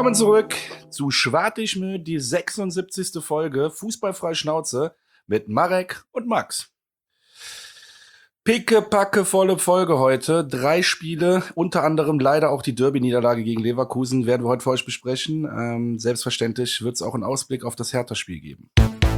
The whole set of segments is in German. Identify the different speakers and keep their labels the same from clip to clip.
Speaker 1: Willkommen zurück zu Schwartischmü, die 76. Folge Fußballfrei Schnauze mit Marek und Max. Pickepacke volle Folge heute. 3 Spiele, unter anderem leider auch die Derby-Niederlage gegen Leverkusen, werden wir heute für euch besprechen. Selbstverständlich wird es auch einen Ausblick auf das Hertha-Spiel geben.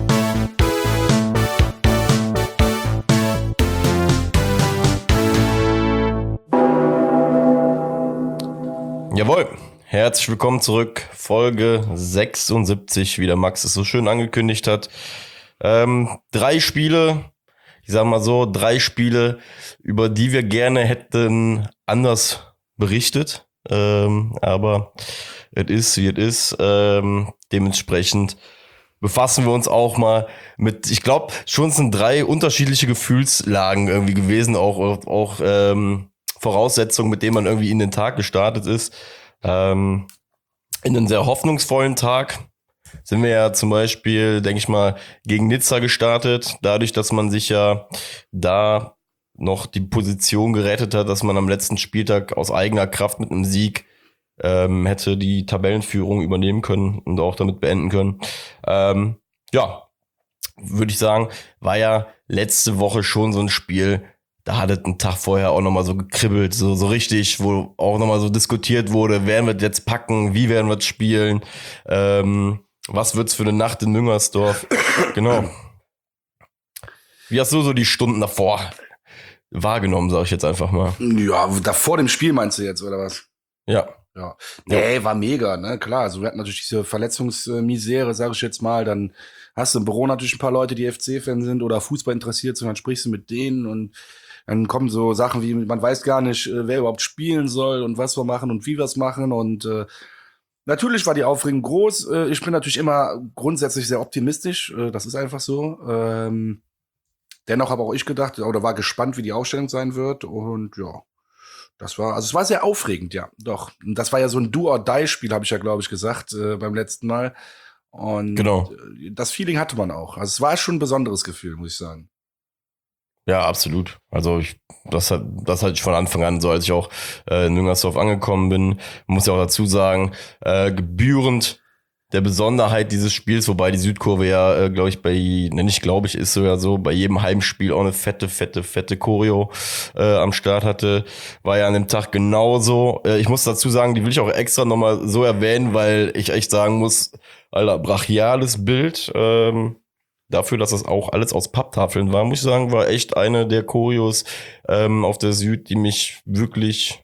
Speaker 2: Jawohl, herzlich willkommen zurück, Folge 76, wie der Max es so schön angekündigt hat. 3 Spiele, ich sag mal so, 3 Spiele, über die wir gerne hätten anders berichtet, aber es ist, wie es ist. Dementsprechend befassen wir uns auch mal mit, ich glaube, schon sind 3 unterschiedliche Gefühlslagen irgendwie gewesen, auch Voraussetzungen, mit denen man irgendwie in den Tag gestartet ist. In einen sehr hoffnungsvollen Tag sind wir ja zum Beispiel, denke ich mal, gegen Nizza gestartet. Dadurch, dass man sich ja da noch die Position gerettet hat, dass man am letzten Spieltag aus eigener Kraft mit einem Sieg hätte die Tabellenführung übernehmen können und auch damit beenden können. Ja, würde ich sagen, war ja letzte Woche schon so ein Spiel, da hat es einen Tag vorher auch nochmal so gekribbelt, so richtig, wo auch nochmal so diskutiert wurde, werden wir jetzt packen, wie werden wir es spielen, was wird's für eine Nacht in Müngersdorf, genau. Wie hast du so die Stunden davor wahrgenommen, sag ich jetzt einfach mal?
Speaker 1: Ja, da vor dem Spiel meinst du jetzt, oder was?
Speaker 2: Ja.
Speaker 1: Nee, war mega, ne, klar. Also wir hatten natürlich diese Verletzungsmisere, sage ich jetzt mal, dann hast du im Büro natürlich ein paar Leute, die FC-Fan sind oder Fußball interessiert sind, dann sprichst du mit denen und dann kommen so Sachen wie, man weiß gar nicht, wer überhaupt spielen soll und was wir machen und wie wir es machen. Und natürlich war die Aufregung groß. Ich bin natürlich immer grundsätzlich sehr optimistisch. Das ist einfach so. Dennoch habe auch ich gedacht oder war gespannt, wie die Aufstellung sein wird. Und ja, es war sehr aufregend, ja, doch. Und das war ja so ein Do-or-Die-Spiel, habe ich ja, glaube ich, gesagt beim letzten Mal. Und
Speaker 2: genau.
Speaker 1: Das Feeling hatte man auch. Also es war schon ein besonderes Gefühl, muss ich sagen.
Speaker 2: Ja, absolut. Also das hatte ich von Anfang an so, als ich auch in Müngersdorf angekommen bin. Muss ja auch dazu sagen, gebührend der Besonderheit dieses Spiels, wobei die Südkurve ja, ist sogar so, bei jedem Heimspiel auch eine fette Choreo am Start hatte, war ja an dem Tag genauso. Ich muss dazu sagen, die will ich auch extra nochmal so erwähnen, weil ich echt sagen muss, Alter, brachiales Bild, dafür, dass das auch alles aus Papptafeln war, muss ich sagen, war echt eine der Choreos auf der Süd, die mich wirklich,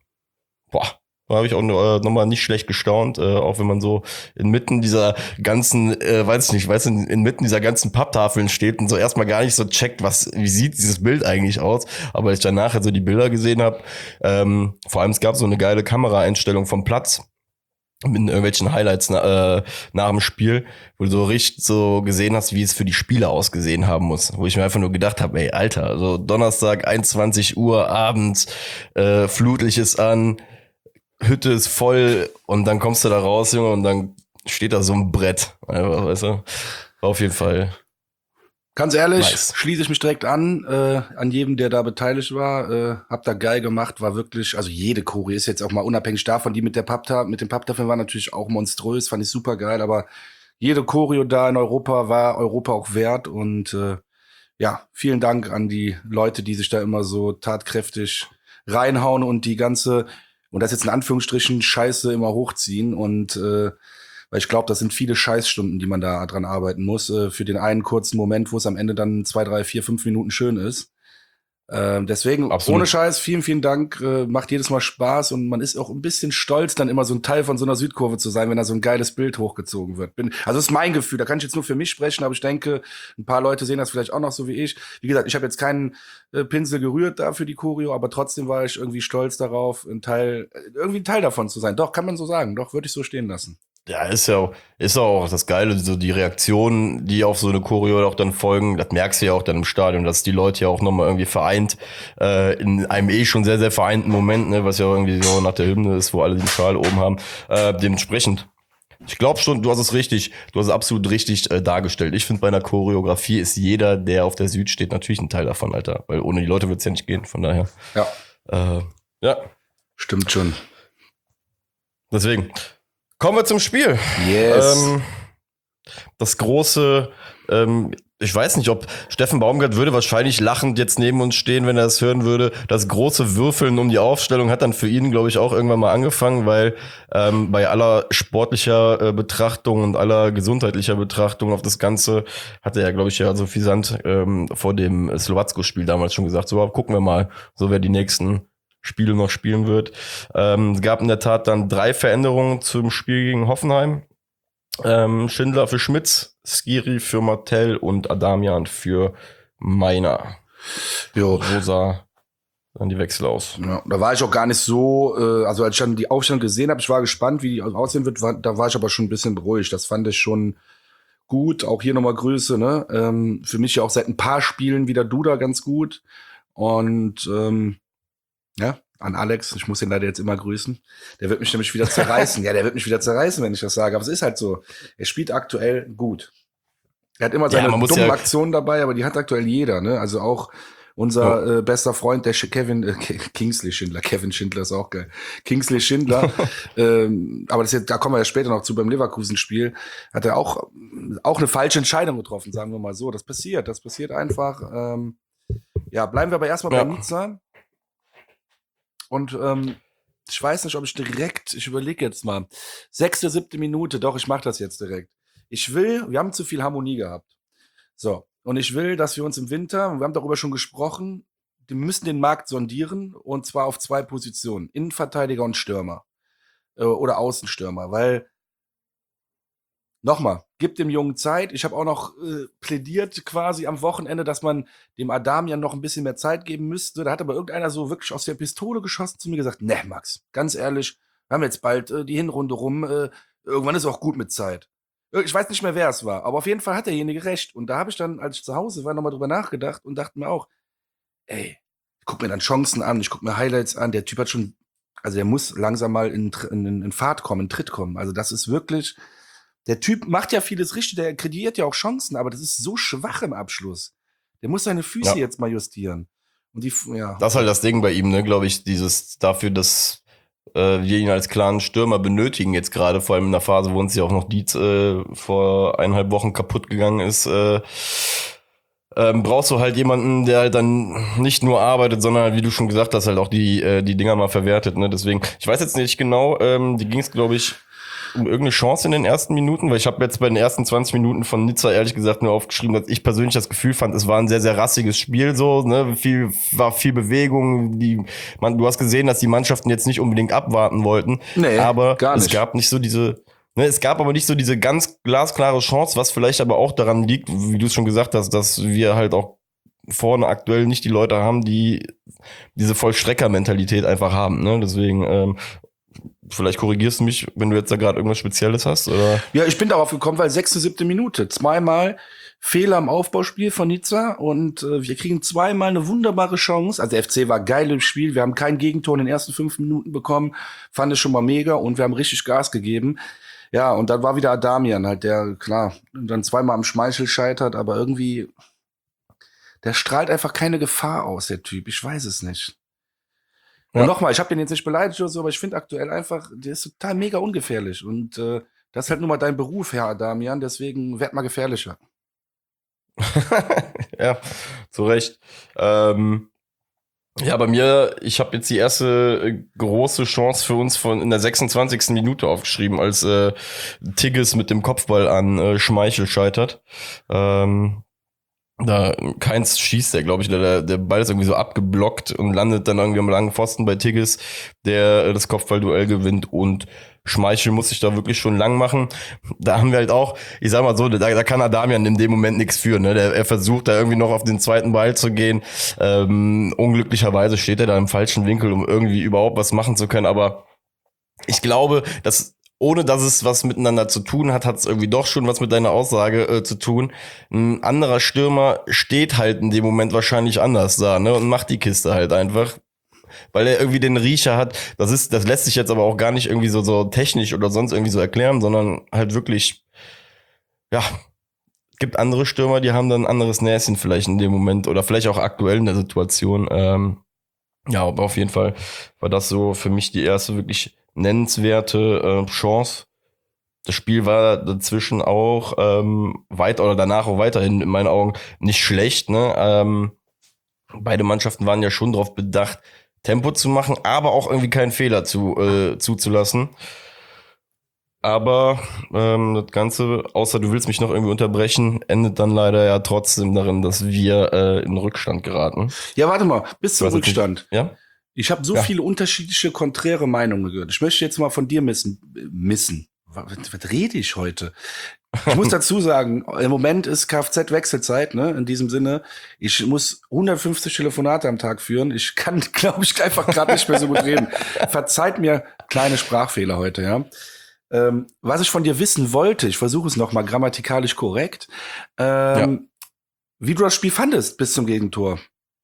Speaker 2: da habe ich auch nochmal nicht schlecht gestaunt, auch wenn man so inmitten dieser ganzen, inmitten dieser ganzen Papptafeln steht und so erstmal gar nicht so checkt, wie sieht dieses Bild eigentlich aus, aber als ich danach so die Bilder gesehen habe, vor allem es gab so eine geile Kameraeinstellung vom Platz, mit irgendwelchen Highlights nach dem Spiel, wo du so richtig so gesehen hast, wie es für die Spieler ausgesehen haben muss. Wo ich mir einfach nur gedacht habe, ey, Alter, also Donnerstag, 21 Uhr abends, Flutlicht ist an, Hütte ist voll und dann kommst du da raus, Junge, und dann steht da so ein Brett. Einfach, weißt du? War auf jeden Fall.
Speaker 1: Ganz ehrlich,
Speaker 2: nice.
Speaker 1: Schließe ich mich direkt an jedem, der da beteiligt war. Hab da geil gemacht, war wirklich, also jede Choreo ist jetzt auch mal unabhängig davon, die mit den Papptafeln war natürlich auch monströs, fand ich super geil, aber jede Choreo da in Europa war Europa auch wert und vielen Dank an die Leute, die sich da immer so tatkräftig reinhauen und die ganze, und das jetzt in Anführungsstrichen, Scheiße immer hochziehen und weil ich glaube, das sind viele Scheißstunden, die man da dran arbeiten muss, für den einen kurzen Moment, wo es am Ende dann 2, 3, 4, 5 Minuten schön ist. Deswegen,
Speaker 2: Absolut.
Speaker 1: Ohne Scheiß, vielen Dank, macht jedes Mal Spaß und man ist auch ein bisschen stolz, dann immer so ein Teil von so einer Südkurve zu sein, wenn da so ein geiles Bild hochgezogen wird. Also das ist mein Gefühl, da kann ich jetzt nur für mich sprechen, aber ich denke, ein paar Leute sehen das vielleicht auch noch so wie ich. Wie gesagt, ich habe jetzt keinen Pinsel gerührt da für die Choreo, aber trotzdem war ich irgendwie stolz darauf, ein Teil davon zu sein. Doch, kann man so sagen, doch, würde ich so stehen lassen.
Speaker 2: Ja, ist auch das Geile, so die Reaktionen, die auf so eine Choreo auch dann folgen, das merkst du ja auch dann im Stadion, dass die Leute ja auch nochmal irgendwie vereint, in einem schon sehr, sehr vereinten Moment, ne, was ja irgendwie so nach der Hymne ist, wo alle den Schal oben haben, dementsprechend. Ich glaube schon, du hast es absolut richtig dargestellt. Ich finde, bei einer Choreografie ist jeder, der auf der Süd steht, natürlich ein Teil davon, Alter, weil ohne die Leute wird's ja nicht gehen, von daher.
Speaker 1: Ja.
Speaker 2: Ja.
Speaker 1: Stimmt schon.
Speaker 2: Deswegen. Kommen wir zum Spiel.
Speaker 1: Yes.
Speaker 2: Das große, ich weiß nicht, ob Steffen Baumgart würde wahrscheinlich lachend jetzt neben uns stehen, wenn er das hören würde. Das große Würfeln um die Aufstellung hat dann für ihn, glaube ich, auch irgendwann mal angefangen, weil bei aller sportlicher Betrachtung und aller gesundheitlicher Betrachtung auf das Ganze hat er ja, glaube ich, ja so suffisant vor dem Slowacko-Spiel damals schon gesagt, so gucken wir mal, so wer die nächsten Spiele noch spielen wird. Es gab in der Tat dann 3 Veränderungen zum Spiel gegen Hoffenheim. Schindler für Schmitz, Skiri für Martell und Adamian für Meiner.
Speaker 1: Jo.
Speaker 2: So sah dann die Wechsel aus.
Speaker 1: Ja, da war ich auch gar nicht so, also als ich dann die Aufstellung gesehen habe, ich war gespannt, wie die aussehen wird, da war ich aber schon ein bisschen beruhigt. Das fand ich schon gut. Auch hier nochmal Grüße, ne? Für mich ja auch seit ein paar Spielen wieder Duda ganz gut. Und ja, an Alex, ich muss ihn leider jetzt immer grüßen. Der wird mich nämlich wieder zerreißen. Ja, der wird mich wieder zerreißen, wenn ich das sage. Aber es ist halt so. Er spielt aktuell gut. Er hat immer seine dummen Aktionen dabei, aber die hat aktuell jeder, ne? Also auch unser bester Freund, der Kingsley Schindler. Kevin Schindler ist auch geil. Kingsley Schindler. Aber das jetzt, da kommen wir ja später noch zu beim Leverkusen-Spiel. Hat er auch eine falsche Entscheidung getroffen, sagen wir mal so. Das passiert einfach. Ja, bleiben wir aber erstmal bei Nizza. Und ich weiß nicht, ob ich überlege jetzt mal, 6., 7. Minute, doch, ich mache das jetzt direkt. Wir haben zu viel Harmonie gehabt. So, und ich will, dass wir uns im Winter, und wir haben darüber schon gesprochen, wir müssen den Markt sondieren, und zwar auf 2 Positionen, Innenverteidiger und Stürmer. Oder Außenstürmer, weil nochmal, gib dem Jungen Zeit. Ich habe auch noch plädiert quasi am Wochenende, dass man dem Adamian noch ein bisschen mehr Zeit geben müsste. Da hat aber irgendeiner so wirklich aus der Pistole geschossen zu mir gesagt, ne Max, ganz ehrlich, wir haben jetzt bald die Hinrunde rum, irgendwann ist auch gut mit Zeit. Ich weiß nicht mehr, wer es war, aber auf jeden Fall hat derjenige recht. Und da habe ich dann, als ich zu Hause war, nochmal drüber nachgedacht und dachte mir auch, ey, ich guck mir dann Chancen an, ich guck mir Highlights an, der Typ hat schon, also der muss langsam mal in Fahrt kommen, in Tritt kommen. Also das ist wirklich... Der Typ macht ja vieles richtig, der kreiert ja auch Chancen, aber das ist so schwach im Abschluss. Der muss seine Füße jetzt mal justieren. Und
Speaker 2: das ist halt das Ding bei ihm, ne, glaube ich, dafür, dass wir ihn als klaren Stürmer benötigen jetzt gerade, vor allem in der Phase, wo uns ja auch noch Dietz vor 1,5 Wochen kaputt gegangen ist, brauchst du halt jemanden, der halt dann nicht nur arbeitet, sondern, wie du schon gesagt hast, halt auch die Dinger mal verwertet, ne, deswegen, ich weiß jetzt nicht genau, die ging es, glaube ich, um irgendeine Chance in den ersten Minuten, weil ich habe jetzt bei den ersten 20 Minuten von Nizza ehrlich gesagt nur aufgeschrieben, dass ich persönlich das Gefühl fand, es war ein sehr, sehr rassiges Spiel, so, ne, war viel Bewegung, du hast gesehen, dass die Mannschaften jetzt nicht unbedingt abwarten wollten,
Speaker 1: nee,
Speaker 2: aber
Speaker 1: gar nicht.
Speaker 2: es gab aber nicht so diese ganz glasklare Chance, was vielleicht aber auch daran liegt, wie du es schon gesagt hast, dass wir halt auch vorne aktuell nicht die Leute haben, die diese Vollstrecker-Mentalität einfach haben, ne, deswegen, vielleicht korrigierst du mich, wenn du jetzt da gerade irgendwas Spezielles hast, oder?
Speaker 1: Ja, ich bin darauf gekommen, weil 6., 7. Minute. 2-mal Fehler im Aufbauspiel von Nizza und wir kriegen 2-mal eine wunderbare Chance. Also der FC war geil im Spiel. Wir haben kein Gegentor in den ersten 5 Minuten bekommen. Fand es schon mal mega und wir haben richtig Gas gegeben. Ja, und dann war wieder Adamian halt, der, klar, dann 2-mal am Schmeichel scheitert, aber irgendwie, der strahlt einfach keine Gefahr aus, der Typ. Ich weiß es nicht. Ja. Und nochmal, ich habe den jetzt nicht beleidigt oder so, aber ich finde aktuell einfach, der ist total mega ungefährlich. Und das ist halt nun mal dein Beruf, Herr Adamian, deswegen werd mal gefährlicher.
Speaker 2: Ja, zu Recht. Ja, bei mir, ich habe jetzt die erste große Chance für uns in der 26. Minute aufgeschrieben, als Tigges mit dem Kopfball an Schmeichel scheitert. Da Keins schießt der, glaube ich, der Ball ist irgendwie so abgeblockt und landet dann irgendwie am langen Pfosten bei Tigges, der das Kopfballduell gewinnt, und Schmeichel muss sich da wirklich schon lang machen. Da haben wir halt auch, ich sag mal so, da kann Adamian in dem Moment nichts für, ne? Er versucht da irgendwie noch auf den zweiten Ball zu gehen. Unglücklicherweise steht er da im falschen Winkel, um irgendwie überhaupt was machen zu können, aber ich glaube, dass ohne dass es was miteinander zu tun hat, hat es irgendwie doch schon was mit deiner Aussage zu tun. Ein anderer Stürmer steht halt in dem Moment wahrscheinlich anders da, ne, und macht die Kiste halt einfach, weil er irgendwie den Riecher hat. Das lässt sich jetzt aber auch gar nicht irgendwie so technisch oder sonst irgendwie so erklären, sondern halt wirklich, ja, gibt andere Stürmer, die haben dann ein anderes Näschen vielleicht in dem Moment oder vielleicht auch aktuell in der Situation. Ja, aber auf jeden Fall war das so für mich die erste wirklich nennenswerte Chance das Spiel war dazwischen auch weit oder danach auch weiterhin in meinen Augen nicht schlecht. Ne? Beide Mannschaften waren ja schon darauf bedacht, Tempo zu machen, aber auch irgendwie keinen Fehler zuzulassen. Aber das Ganze, außer du willst mich noch irgendwie unterbrechen, endet dann leider ja trotzdem darin, dass wir in Rückstand geraten.
Speaker 1: Ja, warte mal, bis zum
Speaker 2: Ich weiß jetzt nicht-
Speaker 1: Rückstand.
Speaker 2: Ja?
Speaker 1: Ich habe so
Speaker 2: Ja.
Speaker 1: viele unterschiedliche, konträre Meinungen gehört. Ich möchte jetzt mal von dir missen. Was rede ich heute? Ich muss dazu sagen, im Moment ist Kfz-Wechselzeit, ne? In diesem Sinne, ich muss 150 Telefonate am Tag führen. Ich kann, glaube ich, einfach gerade nicht mehr so gut reden. Verzeiht mir kleine Sprachfehler heute, ja. Was ich von dir wissen wollte, ich versuche es nochmal grammatikalisch korrekt, wie du das Spiel fandest bis zum Gegentor.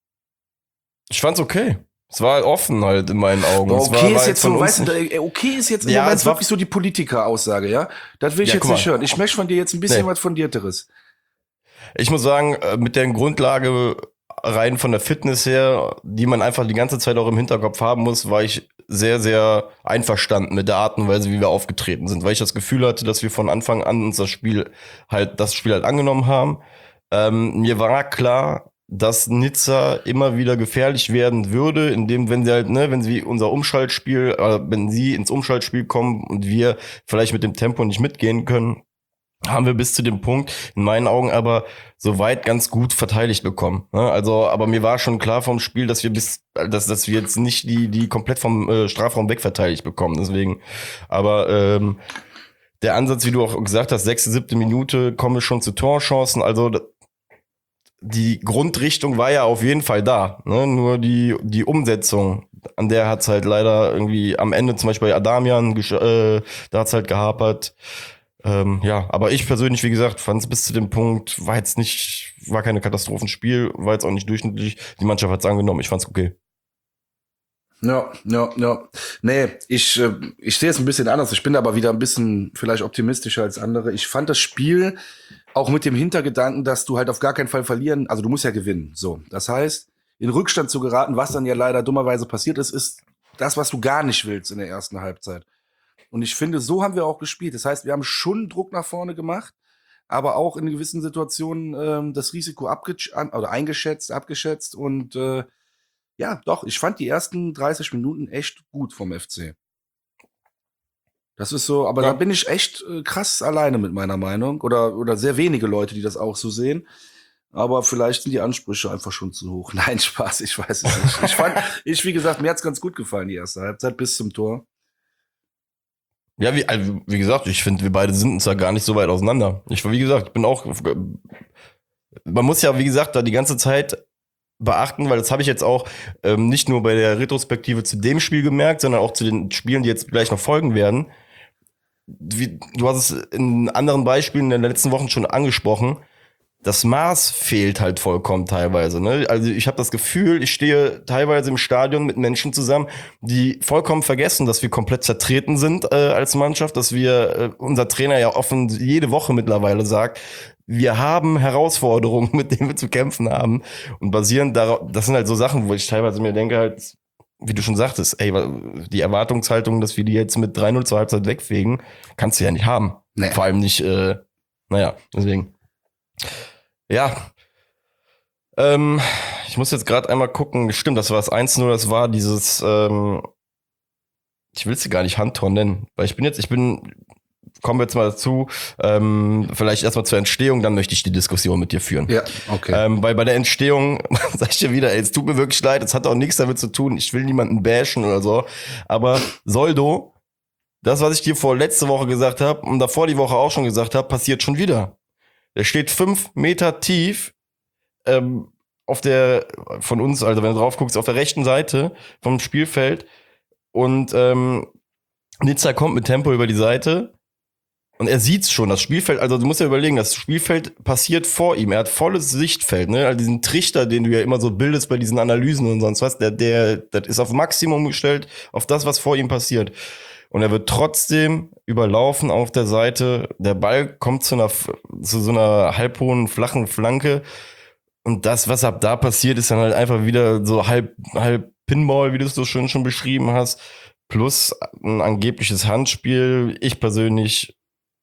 Speaker 2: Ich fand's okay. Es war offen halt in meinen Augen. Es
Speaker 1: Okay
Speaker 2: war
Speaker 1: ist jetzt
Speaker 2: von
Speaker 1: so,
Speaker 2: uns
Speaker 1: weißt du,
Speaker 2: nicht-
Speaker 1: okay ist jetzt im
Speaker 2: Ja,
Speaker 1: Moment
Speaker 2: es war-
Speaker 1: wirklich so die Politiker-Aussage, ja? Das will ich
Speaker 2: Ja,
Speaker 1: jetzt
Speaker 2: guck mal.
Speaker 1: nicht hören. Ich möchte von dir jetzt ein bisschen
Speaker 2: Nee.
Speaker 1: was Fundierteres.
Speaker 2: Ich muss sagen, mit der Grundlage rein von der Fitness her, die man einfach die ganze Zeit auch im Hinterkopf haben muss, war ich sehr, sehr einverstanden mit der Art und Weise, wie wir aufgetreten sind, weil ich das Gefühl hatte, dass wir von Anfang an uns das Spiel halt angenommen haben. Mir war klar, dass Nizza immer wieder gefährlich werden würde, indem, wenn sie halt, ne, wenn sie unser Umschaltspiel, wenn sie ins Umschaltspiel kommen und wir vielleicht mit dem Tempo nicht mitgehen können, haben wir bis zu dem Punkt, in meinen Augen aber soweit ganz gut verteidigt bekommen. Ne? Also, aber mir war schon klar vom Spiel, dass wir dass wir jetzt nicht die komplett vom Strafraum wegverteidigt bekommen. Deswegen, aber der Ansatz, wie du auch gesagt hast, 6., 7. Minute kommen wir schon zu Torchancen. Also die Grundrichtung war ja auf jeden Fall da. Ne? Nur die Umsetzung, an der hat's halt leider irgendwie am Ende, zum Beispiel bei Adamian, da hat's halt gehapert. Ja, aber ich persönlich, wie gesagt, fand es bis zu dem Punkt, war keine Katastrophenspiel, war jetzt auch nicht durchschnittlich. Die Mannschaft hat's angenommen, ich fand's okay.
Speaker 1: Ja. Nee, ich sehe es ein bisschen anders. Ich bin aber wieder ein bisschen vielleicht optimistischer als andere. Ich fand das Spiel auch mit dem Hintergedanken, dass du halt auf gar keinen Fall verlieren, also du musst ja gewinnen. So, das heißt, in Rückstand zu geraten, was dann ja leider dummerweise passiert ist das, was du gar nicht willst in der ersten Halbzeit. Und ich finde, so haben wir auch gespielt. Das heißt, wir haben schon Druck nach vorne gemacht, aber auch in gewissen Situationen das Risiko abgeschätzt und ja, doch, ich fand die ersten 30 Minuten echt gut vom FC. Das ist so, aber
Speaker 2: Ja.
Speaker 1: da bin ich echt krass alleine mit meiner Meinung oder sehr wenige Leute, die das auch so sehen. Aber vielleicht sind die Ansprüche einfach schon zu hoch. Nein, Spaß, ich weiß es nicht. Wie gesagt, mir hat's ganz gut gefallen, die erste Halbzeit bis zum Tor.
Speaker 2: Ja, wie gesagt, ich finde, wir beide sind uns da gar nicht so weit auseinander. Wie gesagt, ich bin auch, man muss ja, wie gesagt, da die ganze Zeit beachten, weil das habe ich jetzt auch nicht nur bei der Retrospektive zu dem Spiel gemerkt, sondern auch zu den Spielen, die jetzt gleich noch folgen werden. Du hast es in anderen Beispielen in den letzten Wochen schon angesprochen. Das Maß fehlt halt vollkommen teilweise. Ne? Also ich habe das Gefühl, ich stehe teilweise im Stadion mit Menschen zusammen, die vollkommen vergessen, dass wir komplett zertreten sind als Mannschaft, dass wir, unser Trainer ja offen jede Woche mittlerweile sagt, wir haben Herausforderungen, mit denen wir zu kämpfen haben. Und basierend darauf, das sind halt so Sachen, wo ich teilweise mir denke halt, wie du schon sagtest, ey, die Erwartungshaltung, dass wir die jetzt mit 3-0 zur Halbzeit wegfegen, kannst du ja nicht haben.
Speaker 1: Nee.
Speaker 2: Vor allem nicht, deswegen. Ja. Ich muss jetzt gerade einmal gucken. Stimmt, das war das 1-0, das war dieses, ich will es gar nicht Handtor nennen, weil kommen wir jetzt mal dazu, vielleicht erstmal zur Entstehung, dann möchte ich die Diskussion mit dir führen.
Speaker 1: Ja, okay.
Speaker 2: Weil bei der Entstehung, sag ich dir wieder, ey, es tut mir wirklich leid, es hat auch nichts damit zu tun, ich will niemanden bashen oder so, aber Soldo, das, was ich dir letzte Woche gesagt habe und davor die Woche auch schon gesagt habe, passiert schon wieder. Der steht 5 Meter tief von uns, also wenn du drauf guckst, auf der rechten Seite vom Spielfeld und Nizza kommt mit Tempo über die Seite und er sieht's schon, das Spielfeld, also du musst ja überlegen, das Spielfeld passiert vor ihm, er hat volles Sichtfeld, ne, also diesen Trichter, den du ja immer so bildest bei diesen Analysen und sonst was, das ist auf Maximum gestellt, auf das, was vor ihm passiert. Und er wird trotzdem überlaufen auf der Seite. Der Ball kommt zu so einer halbhohen, flachen Flanke. Und das, was ab da passiert, ist dann halt einfach wieder so halb Pinball, wie du es so schön schon beschrieben hast. Plus ein angebliches Handspiel. Ich persönlich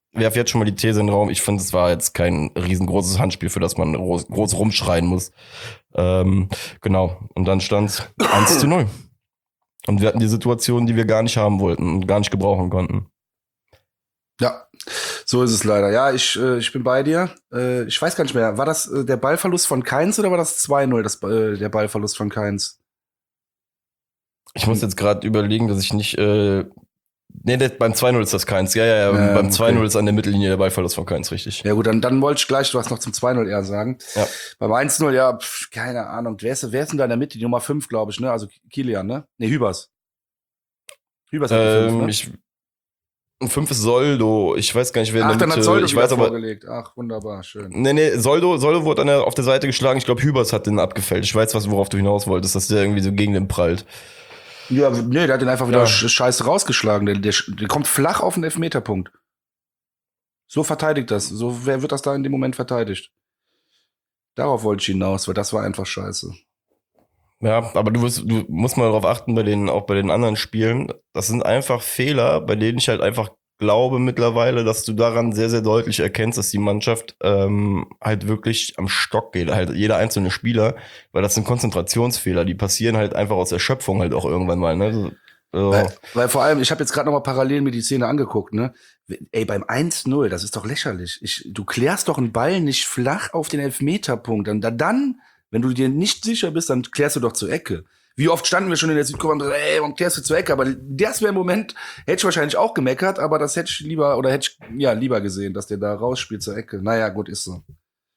Speaker 2: werfe jetzt schon mal die These in den Raum. Ich finde, es war jetzt kein riesengroßes Handspiel, für das man groß rumschreien muss. Genau. Und dann stand 1:0. Und wir hatten die Situation, die wir gar nicht haben wollten und gar nicht gebrauchen konnten.
Speaker 1: Ja, so ist es leider. Ja, ich bin bei dir. Ich weiß gar nicht mehr, war das der Ballverlust von Keins oder war das 2:0, der Ballverlust von Keins?
Speaker 2: Ich muss jetzt gerade überlegen, dass ich nicht. Beim 2:0 ist das keins. Ja. Beim 2:0 ist an der Mittellinie der Ballverlust von keins, richtig.
Speaker 1: Ja gut, dann wollte ich gleich was noch zum 2:0 eher sagen.
Speaker 2: Ja.
Speaker 1: Beim 1:0, ja, keine Ahnung. Wer ist denn da in der Mitte? Die Nummer 5, glaube ich, ne? Also Kilian, ne? Ne, Hübers. Hübers hat die 5, ne?
Speaker 2: 5 ist Soldo. Ich weiß gar nicht, wer in der Mitte.
Speaker 1: Dann hat Soldo
Speaker 2: ich weiß aber
Speaker 1: vorgelegt. Ach, wunderbar, schön.
Speaker 2: Nee, Soldo wurde auf der Seite geschlagen. Ich glaube, Hübers hat den abgefällt. Ich weiß, worauf du hinaus wolltest, dass der irgendwie so gegen den prallt.
Speaker 1: Ja, nee, der hat den einfach wieder scheiße rausgeschlagen. Der kommt flach auf den Elfmeterpunkt. So verteidigt das. So, wer wird das da in dem Moment verteidigt? Darauf wollte ich hinaus, weil das war einfach scheiße.
Speaker 2: Ja, aber du musst mal darauf achten, auch bei den anderen Spielen. Das sind einfach Fehler, bei denen ich halt einfach glaube mittlerweile, dass du daran sehr, sehr deutlich erkennst, dass die Mannschaft halt wirklich am Stock geht. Halt jeder einzelne Spieler, weil das sind Konzentrationsfehler, die passieren halt einfach aus Erschöpfung halt auch irgendwann mal. Ne? So.
Speaker 1: Weil vor allem, ich habe jetzt gerade noch mal parallel mir die Szene angeguckt, ne? Ey, beim 1:0, das ist doch lächerlich. Du klärst doch einen Ball nicht flach auf den Elfmeterpunkt. Dann, wenn du dir nicht sicher bist, dann klärst du doch zur Ecke. Wie oft standen wir schon in der Südkurve und gesagt, ey, warum klärst du zur Ecke? Aber das wäre im Moment, hätte ich wahrscheinlich auch gemeckert, aber das hätte ich lieber gesehen, dass der da rausspielt zur Ecke. Naja, gut, ist so.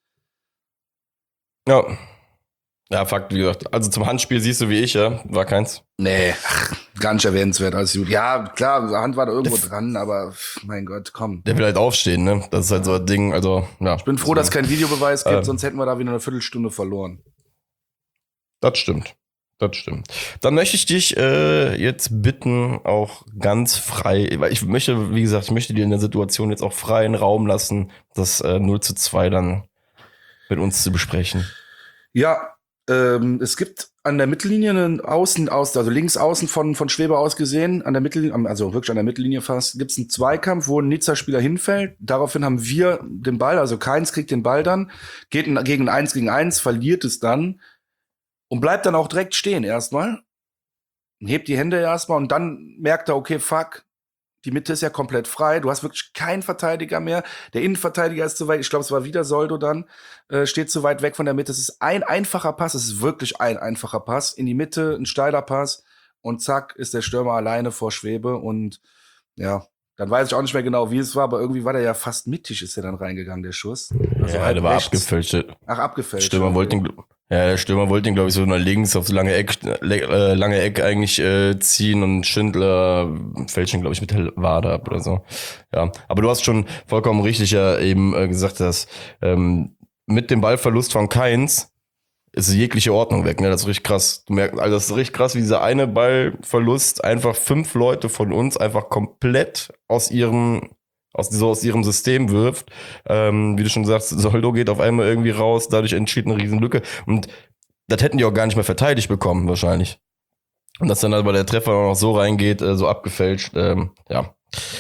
Speaker 2: Ja. Ja, Fakt, wie gesagt. Also zum Handspiel siehst du wie ich, ja, war keins.
Speaker 1: Nee, gar nicht erwähnenswert, alles gut. Ja, klar, Hand war da irgendwo dran, aber mein Gott, komm.
Speaker 2: Der will halt aufstehen, ne? Das ist halt so ein Ding, also, ja.
Speaker 1: Ich bin froh, dass es keinen Videobeweis gibt, sonst hätten wir da wieder eine Viertelstunde verloren.
Speaker 2: Das stimmt. Dann möchte ich dich jetzt bitten, auch ganz frei, weil ich möchte dir in der Situation jetzt auch freien Raum lassen, das 0:2 dann mit uns zu besprechen.
Speaker 1: Ja, es gibt an der Mittellinie also links außen von Schweber aus gesehen, an der Mittellinie, also wirklich an der Mittellinie fast, gibt es einen Zweikampf, wo ein Nizza-Spieler hinfällt. Daraufhin haben wir den Ball, also Keins kriegt den Ball dann, geht gegen 1 gegen 1, verliert es dann und bleibt dann auch direkt stehen erstmal, hebt die Hände erstmal und dann merkt er, okay, fuck, die Mitte ist ja komplett frei. Du hast wirklich keinen Verteidiger mehr. Der Innenverteidiger ist zu weit. Ich glaube, es war wieder Soldo dann. Steht zu weit weg von der Mitte. Es ist ein einfacher Pass. Es ist wirklich ein einfacher Pass. In die Mitte, ein steiler Pass. Und zack, ist der Stürmer alleine vor Schwebe. Und ja, dann weiß ich auch nicht mehr genau, wie es war. Aber irgendwie war der ja fast mittig, ist der dann reingegangen, der Schuss.
Speaker 2: Also ja, der war abgefälscht.
Speaker 1: Ach, abgefälscht.
Speaker 2: Der Stürmer wollte ihn, glaube ich, so nach links aufs lange Eck eigentlich ziehen und Schindler fälscht ihn, glaube ich, mit der Wade ab oder so. Ja, aber du hast schon vollkommen richtig ja eben gesagt, dass mit dem Ballverlust von Keins ist jegliche Ordnung weg. Ne? Das ist richtig krass. Du merkst, also das ist richtig krass, wie dieser eine Ballverlust einfach 5 Leute von uns einfach komplett aus ihrem System wirft. Wie du schon sagst, Soldo geht auf einmal irgendwie raus, dadurch entsteht eine Riesenlücke. Und das hätten die auch gar nicht mehr verteidigt bekommen, wahrscheinlich. Und dass dann aber der Treffer noch so reingeht, so abgefälscht, ja.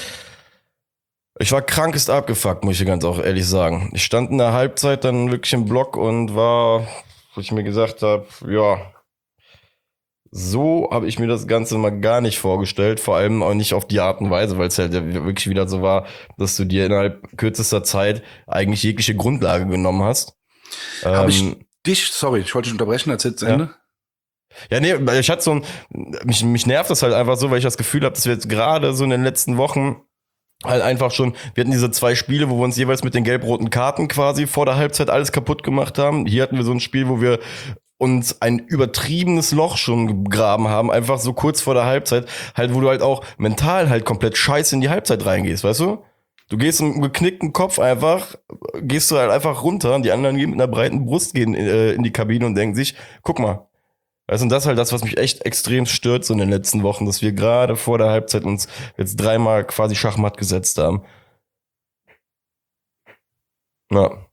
Speaker 2: Ich war krankest abgefuckt, muss ich ganz auch ehrlich sagen. Ich stand in der Halbzeit dann wirklich im Block und war, wo ich mir gesagt habe, ja, so habe ich mir das Ganze mal gar nicht vorgestellt, vor allem auch nicht auf die Art und Weise, weil es halt wirklich wieder so war, dass du dir innerhalb kürzester Zeit eigentlich jegliche Grundlage genommen hast.
Speaker 1: Ich wollte dich unterbrechen, erzähl zu Ende.
Speaker 2: Ja, nee, ich hatte mich nervt das halt einfach so, weil ich das Gefühl habe, dass wir jetzt gerade so in den letzten Wochen halt einfach schon, wir hatten diese 2 Spiele, wo wir uns jeweils mit den gelb-roten Karten quasi vor der Halbzeit alles kaputt gemacht haben. Hier hatten wir so ein Spiel, wo wir uns ein übertriebenes Loch schon gegraben haben, einfach so kurz vor der Halbzeit, halt, wo du halt auch mental halt komplett scheiße in die Halbzeit reingehst, weißt du? Du gehst mit einem geknickten Kopf gehst du halt einfach runter und die anderen gehen mit einer breiten Brust in die Kabine und denken sich, guck mal. Weißt du, und das ist halt das, was mich echt extrem stört so in den letzten Wochen, dass wir gerade vor der Halbzeit uns jetzt 3-mal quasi Schachmatt gesetzt haben. Ja.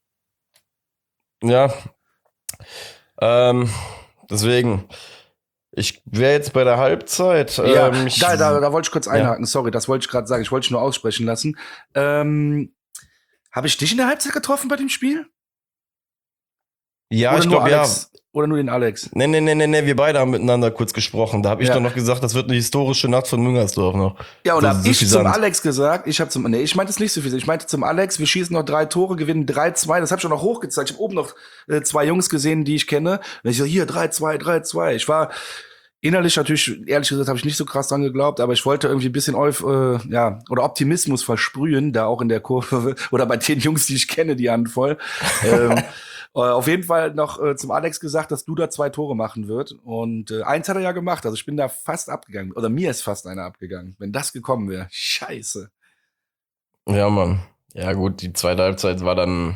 Speaker 2: Ja, deswegen, Ich wäre jetzt bei der Halbzeit.
Speaker 1: Ja, da wollte ich kurz einhaken. Sorry, das wollte ich gerade sagen. Ich wollte dich nur aussprechen lassen. Habe ich dich in der Halbzeit getroffen bei dem Spiel?
Speaker 2: Ja,
Speaker 1: Oder
Speaker 2: ich
Speaker 1: nur
Speaker 2: glaube, ja.
Speaker 1: Alex? Oder nur den Alex?
Speaker 2: Nee, wir beide haben miteinander kurz gesprochen. Da habe ich
Speaker 1: Ja.
Speaker 2: doch noch gesagt, das wird eine historische Nacht von Müngersdorf noch.
Speaker 1: Ja, und
Speaker 2: So
Speaker 1: hab ich zum
Speaker 2: suffisant.
Speaker 1: Alex gesagt, ich meinte es nicht so viel. Ich meinte zum Alex, wir schießen noch 3 Tore, gewinnen 3-2. Das habe ich auch noch hochgezeigt. Ich habe oben noch 2 Jungs gesehen, die ich kenne. Und ich so, hier, 3-2, 3-2. Ich war innerlich natürlich, ehrlich gesagt, habe ich nicht so krass dran geglaubt, aber ich wollte irgendwie ein bisschen oder Optimismus versprühen, da auch in der Kurve oder bei den Jungs, die ich kenne, die Handvoll. Auf jeden Fall noch zum Alex gesagt, dass Duda 2 Tore machen wird. Und 1 hat er ja gemacht. Also ich bin da fast abgegangen. Oder mir ist fast einer abgegangen. Wenn das gekommen wäre. Scheiße.
Speaker 2: Ja, Mann. Ja, gut, die zweite Halbzeit war dann,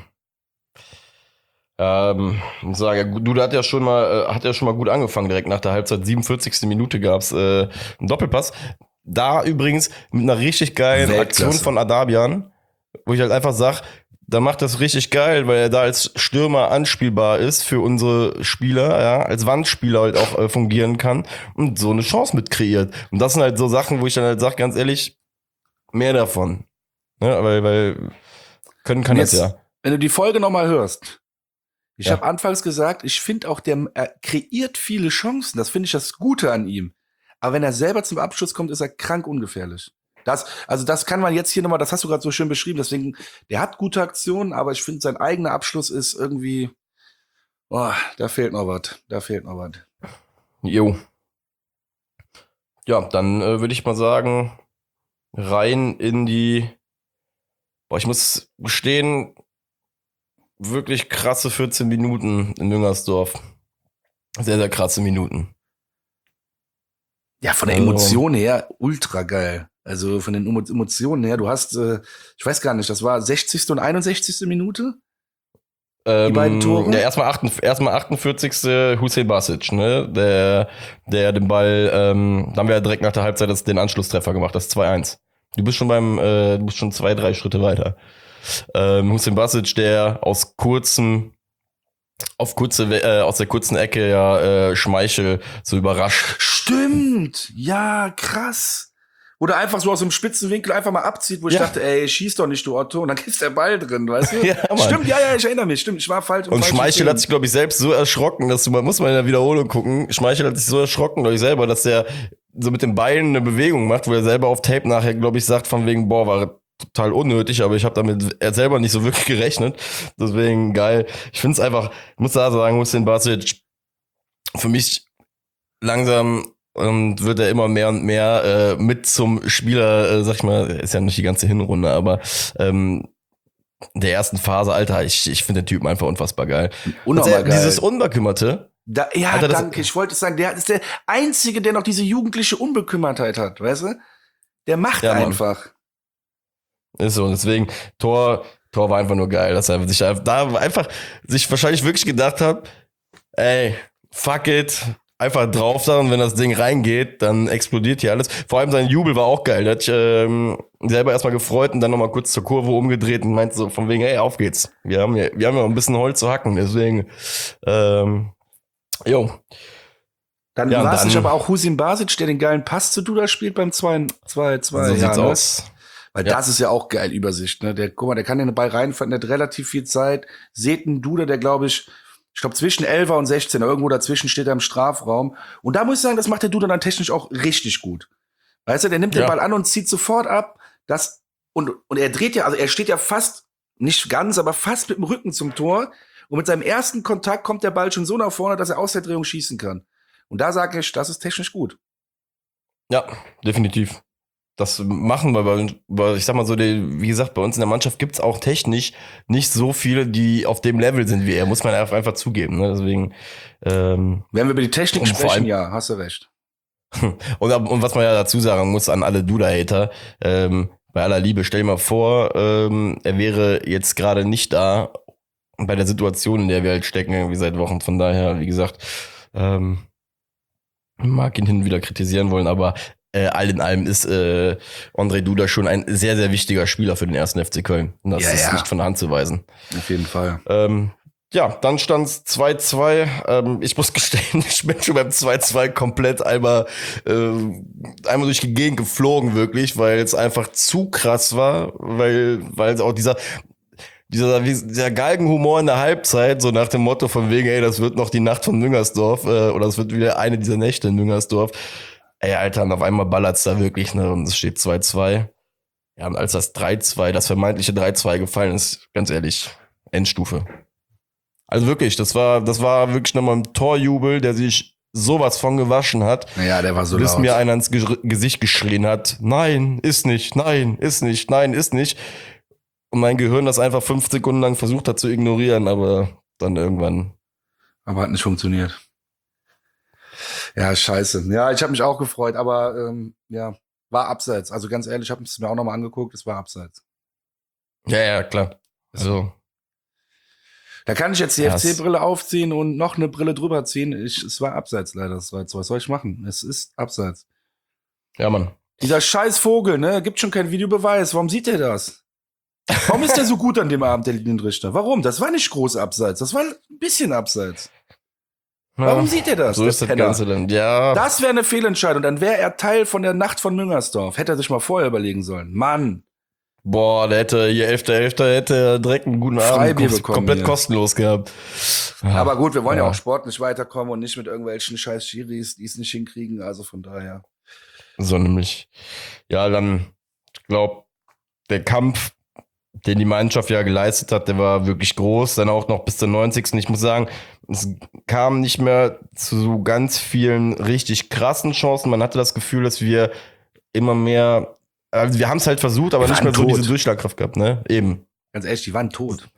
Speaker 2: muss sagen, Duda hat ja schon mal gut angefangen. Direkt nach der Halbzeit, 47. Minute gab's einen Doppelpass. Da übrigens mit einer richtig geilen
Speaker 1: Weltklasse.
Speaker 2: Aktion von Adabian, wo ich halt einfach sag, da macht das richtig geil, weil er da als Stürmer anspielbar ist für unsere Spieler, ja, als Wandspieler halt auch fungieren kann und so eine Chance mit kreiert. Und das sind halt so Sachen, wo ich dann halt sag, ganz ehrlich, mehr davon. Ne, weil können kann
Speaker 1: jetzt,
Speaker 2: das ja.
Speaker 1: Wenn du die Folge nochmal hörst, ich
Speaker 2: Ja.
Speaker 1: habe anfangs gesagt, ich finde auch, er kreiert viele Chancen. Das finde ich das Gute an ihm. Aber wenn er selber zum Abschluss kommt, ist er krank ungefährlich. Das kann man jetzt hier nochmal, das hast du gerade so schön beschrieben, deswegen, der hat gute Aktionen, aber ich finde, sein eigener Abschluss ist irgendwie, da fehlt noch was.
Speaker 2: Jo. Ja, dann würde ich mal sagen, rein in die, ich muss gestehen, wirklich krasse 14 Minuten in Müngersdorf. Sehr, sehr krasse Minuten.
Speaker 1: Ja, von der Emotion her ultra geil. Also von den Emotionen her, du hast, ich weiß gar nicht, das war 60. und 61. Minute? Die beiden Tore?
Speaker 2: Ja, erstmal 48. Hussein Basic, ne? Der den Ball, da haben wir ja direkt nach der Halbzeit den Anschlusstreffer gemacht, das 2-1. Du bist schon 2-3 Schritte weiter. Hussein Basic, der aus der kurzen Ecke ja Schmeichel so überrascht.
Speaker 1: Stimmt, ja, krass. Oder einfach so aus dem spitzen Winkel einfach mal abzieht, wo ich dachte, ey, schieß doch nicht, du Otto. Und dann ist der Ball drin, weißt du?
Speaker 2: Ja, Mann.
Speaker 1: Stimmt, ja, ich erinnere mich, stimmt, ich war falsch.
Speaker 2: Und Schmeichel hat sich, glaube ich, selbst so erschrocken, muss man in der Wiederholung gucken. Schmeichel hat sich so erschrocken, glaube ich, selber, dass er so mit den Beinen eine Bewegung macht, wo er selber auf Tape nachher, glaube ich, sagt von wegen, war total unnötig, aber ich habe damit selber nicht so wirklich gerechnet. Deswegen geil. Ich finde es einfach, ich muss da sagen, Hussein Basic für mich langsam und wird er immer mehr und mehr mit zum Spieler, sag ich mal, ist ja nicht die ganze Hinrunde, aber der ersten Phase, Alter, ich finde den Typen einfach unfassbar geil.
Speaker 1: Unnormal geil.
Speaker 2: Dieses Unbekümmerte.
Speaker 1: Alter, danke, ich wollte sagen, der ist der Einzige, der noch diese jugendliche Unbekümmertheit hat, weißt du? Der macht einfach.
Speaker 2: Ist so, und deswegen, Tor war einfach nur geil, dass er sich sich wahrscheinlich wirklich gedacht hat, ey, fuck it, einfach drauf da und wenn das Ding reingeht, dann explodiert hier alles. Vor allem sein Jubel war auch geil. Der hat sich selber erstmal gefreut und dann nochmal kurz zur Kurve umgedreht und meinte so von wegen, ey, auf geht's. Wir haben ja ein bisschen Holz zu hacken, deswegen, jo.
Speaker 1: Dann war es nicht aber auch Hussein Basic, der den geilen Pass zu Duda spielt beim 2-2.
Speaker 2: So sieht's aus.
Speaker 1: Weil das ist ja auch geil, Übersicht, ne? Guck mal, der kann den Ball reinfahren, der hat relativ viel Zeit. Seht einen Duda, der glaube ich zwischen 11er und 16er, irgendwo dazwischen steht er im Strafraum. Und da muss ich sagen, das macht der Duda dann technisch auch richtig gut. Weißt du, der nimmt den Ball an und zieht sofort ab. Und er dreht ja, also er steht ja fast, nicht ganz, aber fast mit dem Rücken zum Tor. Und mit seinem ersten Kontakt kommt der Ball schon so nach vorne, dass er aus der Drehung schießen kann. Und da sage ich, das ist technisch gut.
Speaker 2: Ja, definitiv. Das machen wir, weil ich sag mal so, wie gesagt, bei uns in der Mannschaft gibt's auch technisch nicht so viele, die auf dem Level sind wie er, muss man einfach zugeben. Ne? Deswegen.
Speaker 1: Wenn wir über die Technik sprechen, ja, hast du recht.
Speaker 2: Und was man ja dazu sagen muss an alle Duda-Hater, bei aller Liebe, stell dir mal vor, er wäre jetzt gerade nicht da bei der Situation, in der wir halt stecken, irgendwie seit Wochen. Von daher, wie gesagt, mag ihn hin und wieder kritisieren wollen, aber all in allem ist Ondrej Duda schon ein sehr, sehr wichtiger Spieler für den 1. FC Köln. Und das ist nicht von der Hand zu weisen.
Speaker 1: Auf jeden Fall.
Speaker 2: Ja, dann stand's 2-2. Ich muss gestehen, ich bin schon beim 2-2 komplett einmal durch die Gegend geflogen, wirklich, weil es einfach zu krass war, weil auch dieser Galgenhumor in der Halbzeit, so nach dem Motto von wegen, ey, das wird noch die Nacht von Müngersdorf, oder das wird wieder eine dieser Nächte in Müngersdorf. Ey, Alter, und auf einmal ballert's da wirklich, ne, und es steht 2-2. Ja, und als das 3-2, das vermeintliche 3-2 gefallen ist, ganz ehrlich, Endstufe. Also wirklich, das war wirklich nochmal ein Torjubel, der sich sowas von gewaschen hat,
Speaker 1: Naja, der war so
Speaker 2: bis
Speaker 1: laut.
Speaker 2: mir einer ins Gesicht geschrien hat, nein, ist nicht, nein, ist nicht, nein, ist nicht. Und mein Gehirn das einfach 5 Sekunden lang versucht hat zu ignorieren, aber dann irgendwann.
Speaker 1: Aber hat nicht funktioniert. Ja, scheiße. Ja, ich habe mich auch gefreut, aber ja, war abseits. Also ganz ehrlich, ich habe es mir auch nochmal angeguckt, es war abseits.
Speaker 2: Ja, ja, klar. Also,
Speaker 1: Da kann ich jetzt die
Speaker 2: ja,
Speaker 1: FC-Brille aufziehen und noch eine Brille drüber ziehen. Es war abseits leider, das 3-2. Was soll ich machen? Es ist abseits.
Speaker 2: ja, Mann.
Speaker 1: Dieser scheiß Vogel, ne, gibt schon keinen Videobeweis. Warum sieht der das? Warum ist der so gut an dem Abend, der Linienrichter? Warum? Das war nicht groß abseits. Das war ein bisschen abseits. Warum
Speaker 2: Ja,
Speaker 1: sieht er das?
Speaker 2: so
Speaker 1: der
Speaker 2: ist das
Speaker 1: Penner?
Speaker 2: Ganze dann. Ja,
Speaker 1: Das wäre eine Fehlentscheidung. Dann wäre er Teil von der Nacht von Müngersdorf. Hätte er sich mal vorher überlegen sollen. Mann.
Speaker 2: boah, der hätte hier 11.11. hätte er direkt einen guten
Speaker 1: Freibier
Speaker 2: Abend
Speaker 1: bekommen
Speaker 2: komplett
Speaker 1: hier.
Speaker 2: kostenlos gehabt. Ja,
Speaker 1: Aber gut, wir wollen ja
Speaker 2: ja.
Speaker 1: auch sportlich weiterkommen und nicht mit irgendwelchen scheiß Schiris, die es nicht hinkriegen. Also von daher.
Speaker 2: So nämlich. Ja, dann, ich glaube, der Kampf, den die Mannschaft ja geleistet hat, der war wirklich groß. Dann auch noch bis zur 90. Ich muss sagen, es kam nicht mehr zu ganz vielen richtig krassen Chancen. Man hatte das Gefühl, dass wir immer mehr, also wir haben es halt versucht, aber
Speaker 1: Wir
Speaker 2: nicht
Speaker 1: waren
Speaker 2: mehr so diese
Speaker 1: tot.
Speaker 2: Durchschlagkraft gehabt, ne? Eben.
Speaker 1: Ganz ehrlich, die waren tot.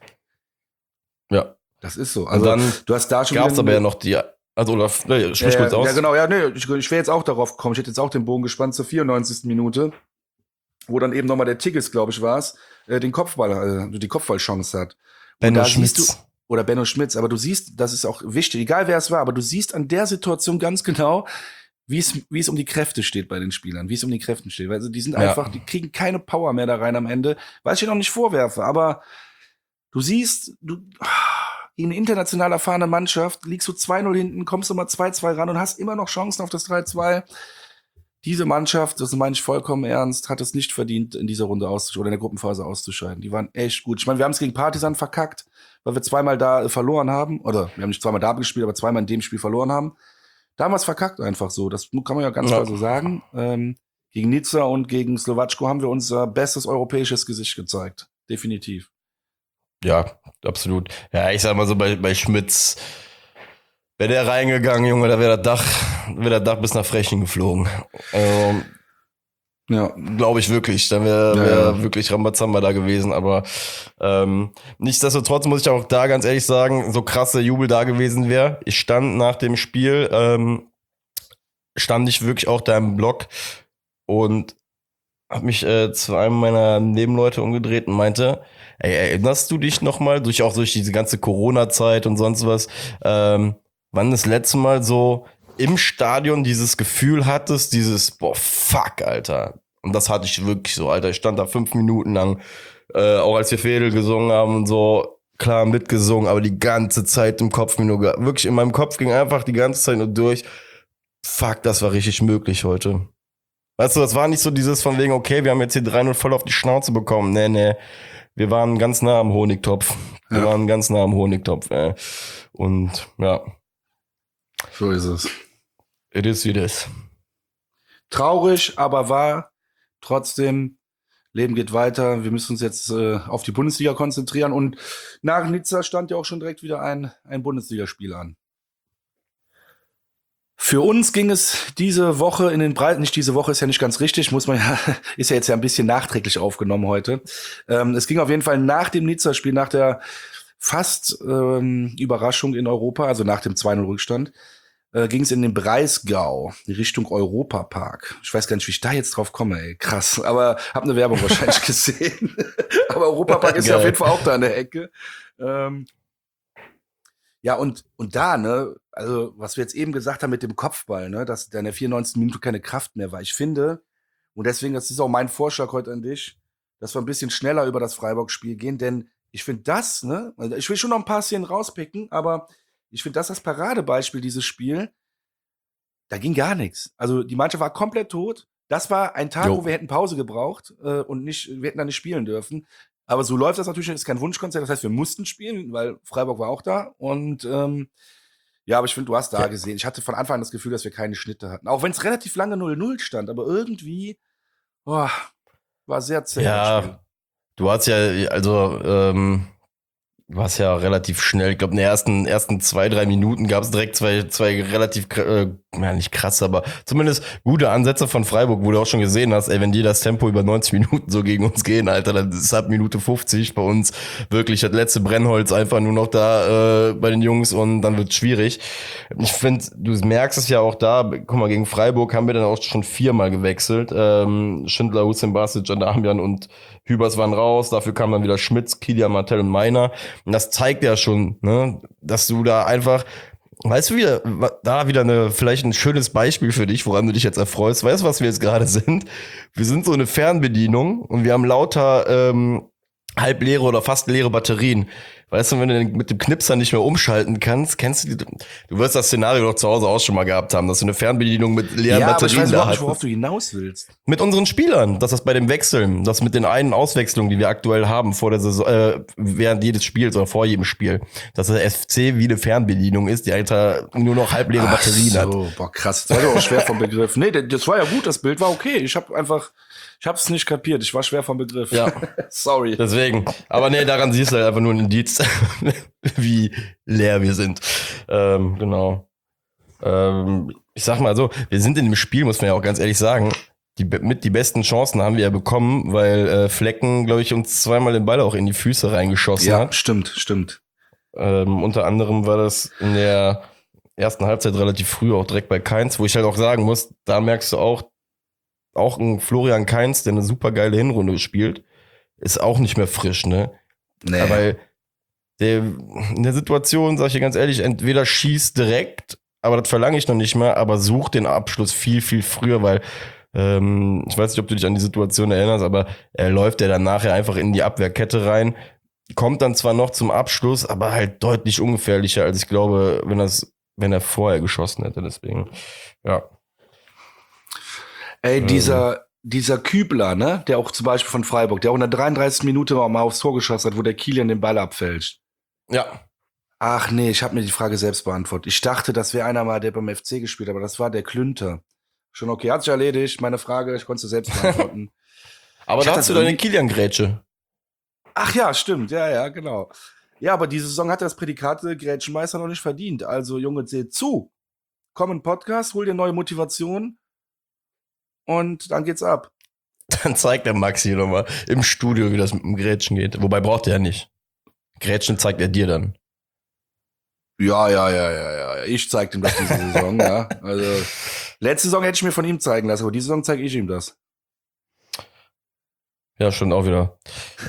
Speaker 2: Ja.
Speaker 1: Das ist so.
Speaker 2: Und
Speaker 1: Also
Speaker 2: dann
Speaker 1: du hast da schon
Speaker 2: gab es
Speaker 1: wieder
Speaker 2: aber ja noch die, also, oder, ne, sprich kurz aus.
Speaker 1: ja, genau, ja, nee, ich wäre jetzt auch darauf gekommen. Ich hätte jetzt auch den Bogen gespannt zur 94. Minute, wo dann eben nochmal der Tigges, glaube ich, war es, den Kopfball, die Kopfballchance hat. Und
Speaker 2: Benno
Speaker 1: da siehst
Speaker 2: Schmitz.
Speaker 1: du, oder Benno Schmitz, aber du siehst, das ist auch wichtig, egal wer es war, aber du siehst an der Situation ganz genau, wie es um die Kräfte steht bei den Spielern, wie es um die Kräfte steht. Also die sind
Speaker 2: Ja.
Speaker 1: einfach, die kriegen keine Power mehr da rein am Ende, was ich ihnen auch nicht vorwerfe, aber du siehst, in international erfahrene Mannschaft, liegst du 2-0 hinten, kommst du mal 2-2 ran und hast immer noch Chancen auf das 3-2. Diese Mannschaft, das meine ich vollkommen ernst, hat es nicht verdient, in dieser Runde auszuscheiden oder in der Gruppenphase auszuscheiden. Die waren echt gut. Ich meine, wir haben es gegen Partizan verkackt, weil wir zweimal da verloren haben. Oder wir haben nicht zweimal da gespielt, aber zweimal in dem Spiel verloren haben. Da haben wir es verkackt einfach so. Das kann man ja ganz klar so sagen. Gegen Nizza und gegen Slowatschko haben wir unser bestes europäisches Gesicht gezeigt. Definitiv.
Speaker 2: Ja, absolut. Ja, ich sag mal so, bei Schmitz, wäre der reingegangen, Junge, da wäre das Dach bis nach Frechen geflogen.
Speaker 1: Ja.
Speaker 2: Glaube ich wirklich. Dann wäre
Speaker 1: Ja.
Speaker 2: wirklich Rambazamba da gewesen. Aber nichtsdestotrotz muss ich auch da ganz ehrlich sagen, so krass der Jubel da gewesen wäre. Ich stand nach dem Spiel, stand ich wirklich auch da im Block und habe mich zu einem meiner Nebenleute umgedreht und meinte, ey, erinnerst du dich noch mal, durch diese ganze Corona-Zeit und sonst was, wann das letzte Mal so im Stadion dieses Gefühl hattest, boah, fuck, Alter. Und das hatte ich wirklich so, Alter. Ich stand da 5 Minuten lang, auch als wir Fädel gesungen haben und so, klar mitgesungen, aber die ganze Zeit im Kopf wirklich in meinem Kopf ging einfach die ganze Zeit nur durch. Fuck, das war richtig möglich heute. Weißt du, das war nicht so dieses von wegen, okay, wir haben jetzt hier 3-0 voll auf die Schnauze bekommen. Nee. Wir waren ganz nah am Honigtopf. Wir waren ganz nah am Honigtopf, ey. Und ja.
Speaker 1: So ist es.
Speaker 2: It is wie it is.
Speaker 1: Traurig, aber wahr. Trotzdem, Leben geht weiter. Wir müssen uns jetzt auf die Bundesliga konzentrieren. Und nach Nizza stand ja auch schon direkt wieder ein Bundesligaspiel an. Für uns ging es diese Woche in den Breiten, nicht diese Woche, ist ja nicht ganz richtig, ist ja jetzt ja ein bisschen nachträglich aufgenommen heute. Es ging auf jeden Fall nach dem Nizza-Spiel, nach der fast Überraschung in Europa, also nach dem 2-0-Rückstand, ging es in den Breisgau, Richtung Europapark. Ich weiß gar nicht, wie ich da jetzt drauf komme, ey. Krass. Aber hab eine Werbung wahrscheinlich gesehen. Aber Europapark ist ja auf jeden Fall auch da an der Ecke. Ja, und da, ne, also was wir jetzt eben gesagt haben mit dem Kopfball, ne, dass da in der 94. Minute keine Kraft mehr war. Ich finde, und deswegen, das ist auch mein Vorschlag heute an dich, dass wir ein bisschen schneller über das Freiburg-Spiel gehen, denn ich finde das, ne, also ich will schon noch ein paar Szenen rauspicken, aber ich finde das Paradebeispiel, dieses Spiel, da ging gar nichts. Also die Mannschaft war komplett tot. Das war ein Tag, wo wir hätten Pause gebraucht und wir hätten da nicht spielen dürfen. Aber so läuft das natürlich, das ist kein Wunschkonzert. Das heißt, wir mussten spielen, weil Freiburg war auch da. Und ja, aber ich finde, du hast da gesehen. Ich hatte von Anfang an das Gefühl, dass wir keine Schnitte hatten. Auch wenn es relativ lange 0-0 stand, aber irgendwie war sehr zäh.
Speaker 2: Ja, du hast ja, also, du hast ja relativ schnell, ich glaube, in den ersten 2, 3 Minuten gab es direkt zwei relativ, ja nicht krass, aber zumindest gute Ansätze von Freiburg, wo du auch schon gesehen hast, ey, wenn die das Tempo über 90 Minuten so gegen uns gehen, Alter, dann ist ab Minute 50 bei uns wirklich das letzte Brennholz einfach nur noch da bei den Jungs und dann wird's schwierig. Ich finde, du merkst es ja auch da, guck mal, gegen Freiburg haben wir dann auch schon 4-mal gewechselt. Schindler, Hussein Basic, Adamian und Hübers waren raus, dafür kamen dann wieder Schmitz, Kilian, Martell und Meiner. Und das zeigt ja schon, ne, dass du da einfach, weißt du, da wieder vielleicht ein schönes Beispiel für dich, woran du dich jetzt erfreust. Weißt du, was wir jetzt gerade sind? Wir sind so eine Fernbedienung und wir haben lauter halb leere oder fast leere Batterien. Weißt du, wenn du mit dem Knipser nicht mehr umschalten kannst, kennst du wirst das Szenario doch zu Hause auch schon mal gehabt haben, dass du eine Fernbedienung mit leeren Batterien
Speaker 1: aber ich weiß
Speaker 2: da
Speaker 1: überhaupt
Speaker 2: hast.
Speaker 1: nicht, worauf du hinaus willst.
Speaker 2: Mit unseren Spielern, dass das bei dem Wechseln, das mit den einen Auswechslungen, die wir aktuell haben vor der Saison, während jedes Spiels oder vor jedem Spiel, dass der FC wie eine Fernbedienung ist, die einfach nur noch halbleere Batterien hat.
Speaker 1: Boah, krass, das war doch auch schwer vom Begriff. Nee, das war ja gut, das Bild war okay. Ich hab's nicht kapiert, ich war schwer vom Begriff.
Speaker 2: Ja.
Speaker 1: Sorry.
Speaker 2: Deswegen. Aber nee, daran siehst du halt einfach nur ein Indiz, wie leer wir sind. Genau. Ich sag mal so, wir sind in dem Spiel, muss man ja auch ganz ehrlich sagen, die besten Chancen haben wir ja bekommen, weil Flecken, glaube ich, uns zweimal den Ball auch in die Füße reingeschossen hat.
Speaker 1: Ja, stimmt.
Speaker 2: Unter anderem war das in der ersten Halbzeit relativ früh, auch direkt bei Kainz, wo ich halt auch sagen muss, da merkst du auch ein Florian Kainz, der eine super geile Hinrunde spielt, ist auch nicht mehr frisch, ne?
Speaker 1: Nee.
Speaker 2: Aber in der Situation, sag ich dir ganz ehrlich, entweder schießt direkt, aber das verlange ich noch nicht mehr, aber sucht den Abschluss viel, viel früher, weil ich weiß nicht, ob du dich an die Situation erinnerst, aber er läuft ja dann nachher einfach in die Abwehrkette rein, kommt dann zwar noch zum Abschluss, aber halt deutlich ungefährlicher, als ich glaube, wenn er vorher geschossen hätte, deswegen, ja.
Speaker 1: Ey, dieser Kübler, ne, der auch zum Beispiel von Freiburg, der auch in der 33. Minute mal aufs Tor geschossen hat, wo der Kilian den Ball abfälscht.
Speaker 2: Ja.
Speaker 1: Ach nee, ich habe mir die Frage selbst beantwortet. Ich dachte, das wäre einer mal, der beim FC gespielt hat, aber das war der Klünter. Schon okay, hat sich erledigt. Meine Frage, ich konnte sie selbst beantworten.
Speaker 2: Aber da hast du deine Kilian-Grätsche.
Speaker 1: Ach ja, stimmt. Ja, genau. Ja, aber diese Saison hat das Prädikat Grätschenmeister noch nicht verdient. Also, Junge, seht zu. Komm in den Podcast, hol dir neue Motivation und dann geht's ab.
Speaker 2: Dann zeigt der Maxi nochmal im Studio, wie das mit dem Grätschen geht. Wobei braucht er ja nicht. Grätschen zeigt er dir dann.
Speaker 1: Ja. Ich zeig ihm das diese Saison, ja. Also, letzte Saison hätte ich mir von ihm zeigen lassen, aber diese Saison zeige ich ihm das.
Speaker 2: Ja, stimmt auch wieder.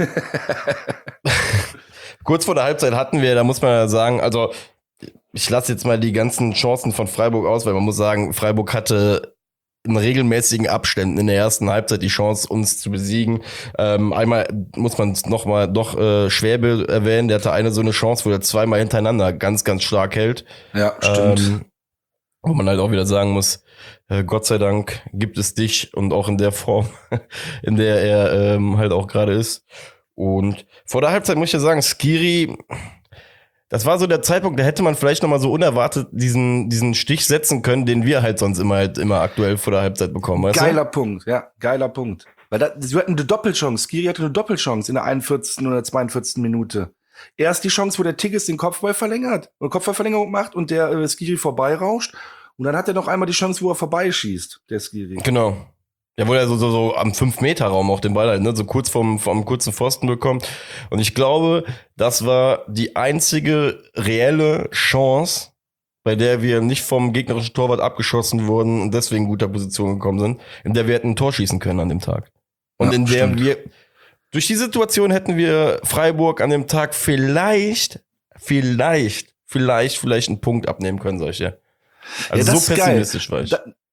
Speaker 2: Kurz vor der Halbzeit hatten wir, da muss man ja sagen, also ich lasse jetzt mal die ganzen Chancen von Freiburg aus, weil man muss sagen, Freiburg hatte in regelmäßigen Abständen in der ersten Halbzeit die Chance, uns zu besiegen. Einmal muss man es nochmal Schwäbe erwähnen, der hatte eine so eine Chance, wo er zweimal hintereinander ganz, ganz stark hält.
Speaker 1: Ja, stimmt.
Speaker 2: Wo man halt auch wieder sagen muss, Gott sei Dank gibt es dich und auch in der Form, in der er halt auch gerade ist. Und vor der Halbzeit muss ich ja sagen, Skiri, das war so der Zeitpunkt, da hätte man vielleicht nochmal so unerwartet diesen Stich setzen können, den wir halt sonst immer aktuell vor der Halbzeit bekommen. Weißt
Speaker 1: geiler Punkt. Weil sie hatten eine Doppelchance. Skiri hatte eine Doppelchance in der 41. oder 42. Minute. Erst die Chance, wo der Tigges den Kopfballverlängerung macht und der Skiri vorbeirauscht. Und dann hat er noch einmal die Chance, wo er vorbeischießt, der Skiri.
Speaker 2: Genau. Ja, wo er so am 5-Meter-Raum auch den Ball halt, ne, so kurz vom kurzen Pfosten bekommt. Und ich glaube, das war die einzige reelle Chance, bei der wir nicht vom gegnerischen Torwart abgeschossen wurden und deswegen in guter Position gekommen sind, in der wir hätten ein Tor schießen können an dem Tag. Und in der durch die Situation hätten wir Freiburg an dem Tag vielleicht einen Punkt abnehmen können, solche. Also ja, so pessimistisch war ich.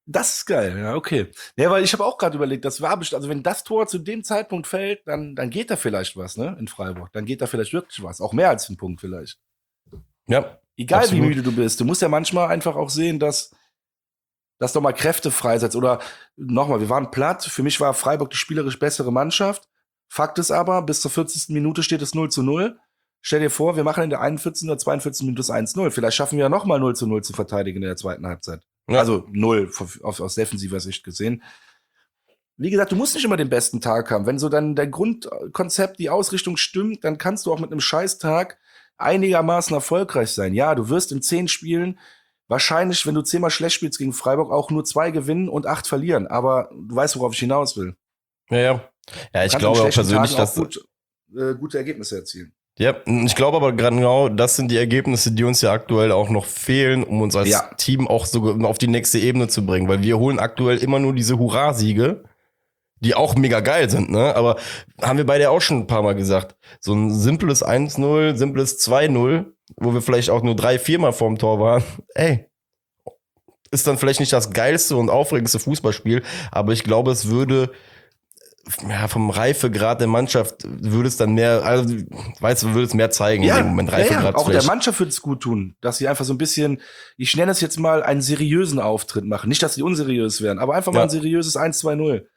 Speaker 1: Das ist geil, ja, okay. Ja, weil ich habe auch gerade überlegt, das war bestimmt, also wenn das Tor zu dem Zeitpunkt fällt, dann geht da vielleicht was, ne, in Freiburg. Dann geht da vielleicht wirklich was. Auch mehr als ein Punkt vielleicht.
Speaker 2: Ja,
Speaker 1: Egal wie
Speaker 2: absolut.
Speaker 1: müde du bist, du musst ja manchmal einfach auch sehen, dass doch mal Kräfte freisetzt. Oder nochmal, wir waren platt. Für mich war Freiburg die spielerisch bessere Mannschaft. Fakt ist aber, bis zur 40. Minute steht es 0:0. Stell dir vor, wir machen in der 41. oder 42. Minute das 1:0. Vielleicht schaffen wir ja nochmal 0:0 zu verteidigen in der zweiten Halbzeit.
Speaker 2: Ja.
Speaker 1: Also 0 aus defensiver Sicht gesehen. Wie gesagt, du musst nicht immer den besten Tag haben. Wenn so dann dein Grundkonzept, die Ausrichtung stimmt, dann kannst du auch mit einem Scheißtag einigermaßen erfolgreich sein. Ja, du wirst in 10 Spielen wahrscheinlich, wenn du 10-mal schlecht spielst gegen Freiburg, auch nur 2 gewinnen und 8 verlieren. Aber du weißt, worauf ich hinaus will.
Speaker 2: Ja, ja. Ja, ich
Speaker 1: Du kannst
Speaker 2: glaube
Speaker 1: an
Speaker 2: auch
Speaker 1: schlechten
Speaker 2: persönlich,
Speaker 1: Tagen
Speaker 2: dass.
Speaker 1: gute Ergebnisse erzielen.
Speaker 2: Ja, ich glaube aber genau, das sind die Ergebnisse, die uns ja aktuell auch noch fehlen, um uns als
Speaker 1: Ja.
Speaker 2: Team auch so auf die nächste Ebene zu bringen. Weil wir holen aktuell immer nur diese Hurra-Siege, die auch mega geil sind, ne? Aber haben wir beide auch schon ein paar Mal gesagt. So ein simples 1:0, simples 2:0, wo wir vielleicht auch nur 3-4 Mal vorm Tor waren. Ey, ist dann vielleicht nicht das geilste und aufregendste Fußballspiel, aber ich glaube, es würde ja, vom Reifegrad der Mannschaft würde es dann mehr, also weißt du, würde es mehr zeigen in dem Moment. Reifegrad
Speaker 1: auch der
Speaker 2: vielleicht.
Speaker 1: Mannschaft würde es gut tun, dass sie einfach so ein bisschen, ich nenne es jetzt mal, einen seriösen Auftritt machen. Nicht, dass sie unseriös wären, aber einfach mal ein seriöses 1-2-0.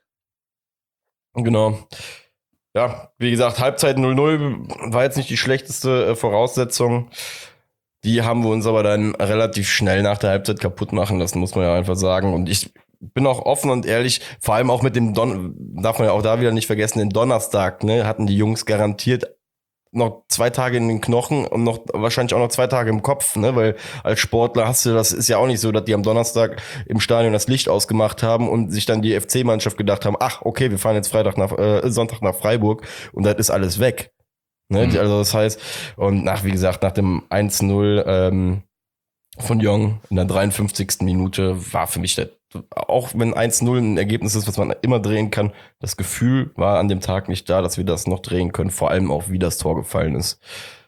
Speaker 2: Genau. Ja, wie gesagt, Halbzeit 0:0 war jetzt nicht die schlechteste Voraussetzung. Die haben wir uns aber dann relativ schnell nach der Halbzeit kaputt machen lassen, muss man ja einfach sagen. Und ich bin auch offen und ehrlich, vor allem auch mit dem darf man ja auch da wieder nicht vergessen, den Donnerstag, ne, hatten die Jungs garantiert noch 2 Tage in den Knochen und noch wahrscheinlich auch noch 2 Tage im Kopf, ne, weil als Sportler hast du, das ist ja auch nicht so, dass die am Donnerstag im Stadion das Licht ausgemacht haben und sich dann die FC-Mannschaft gedacht haben, ach, okay, wir fahren jetzt Sonntag nach Freiburg und das ist alles weg. Ne, also das heißt, und wie gesagt, nach dem 1:0 von Jong in der 53. Minute war für mich auch wenn 1:0 ein Ergebnis ist, was man immer drehen kann, das Gefühl war an dem Tag nicht da, dass wir das noch drehen können, vor allem auch, wie das Tor gefallen ist.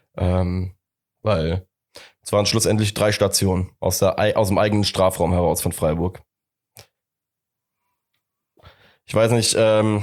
Speaker 2: Weil es waren schlussendlich 3 Stationen aus dem eigenen Strafraum heraus von Freiburg. Ich weiß nicht,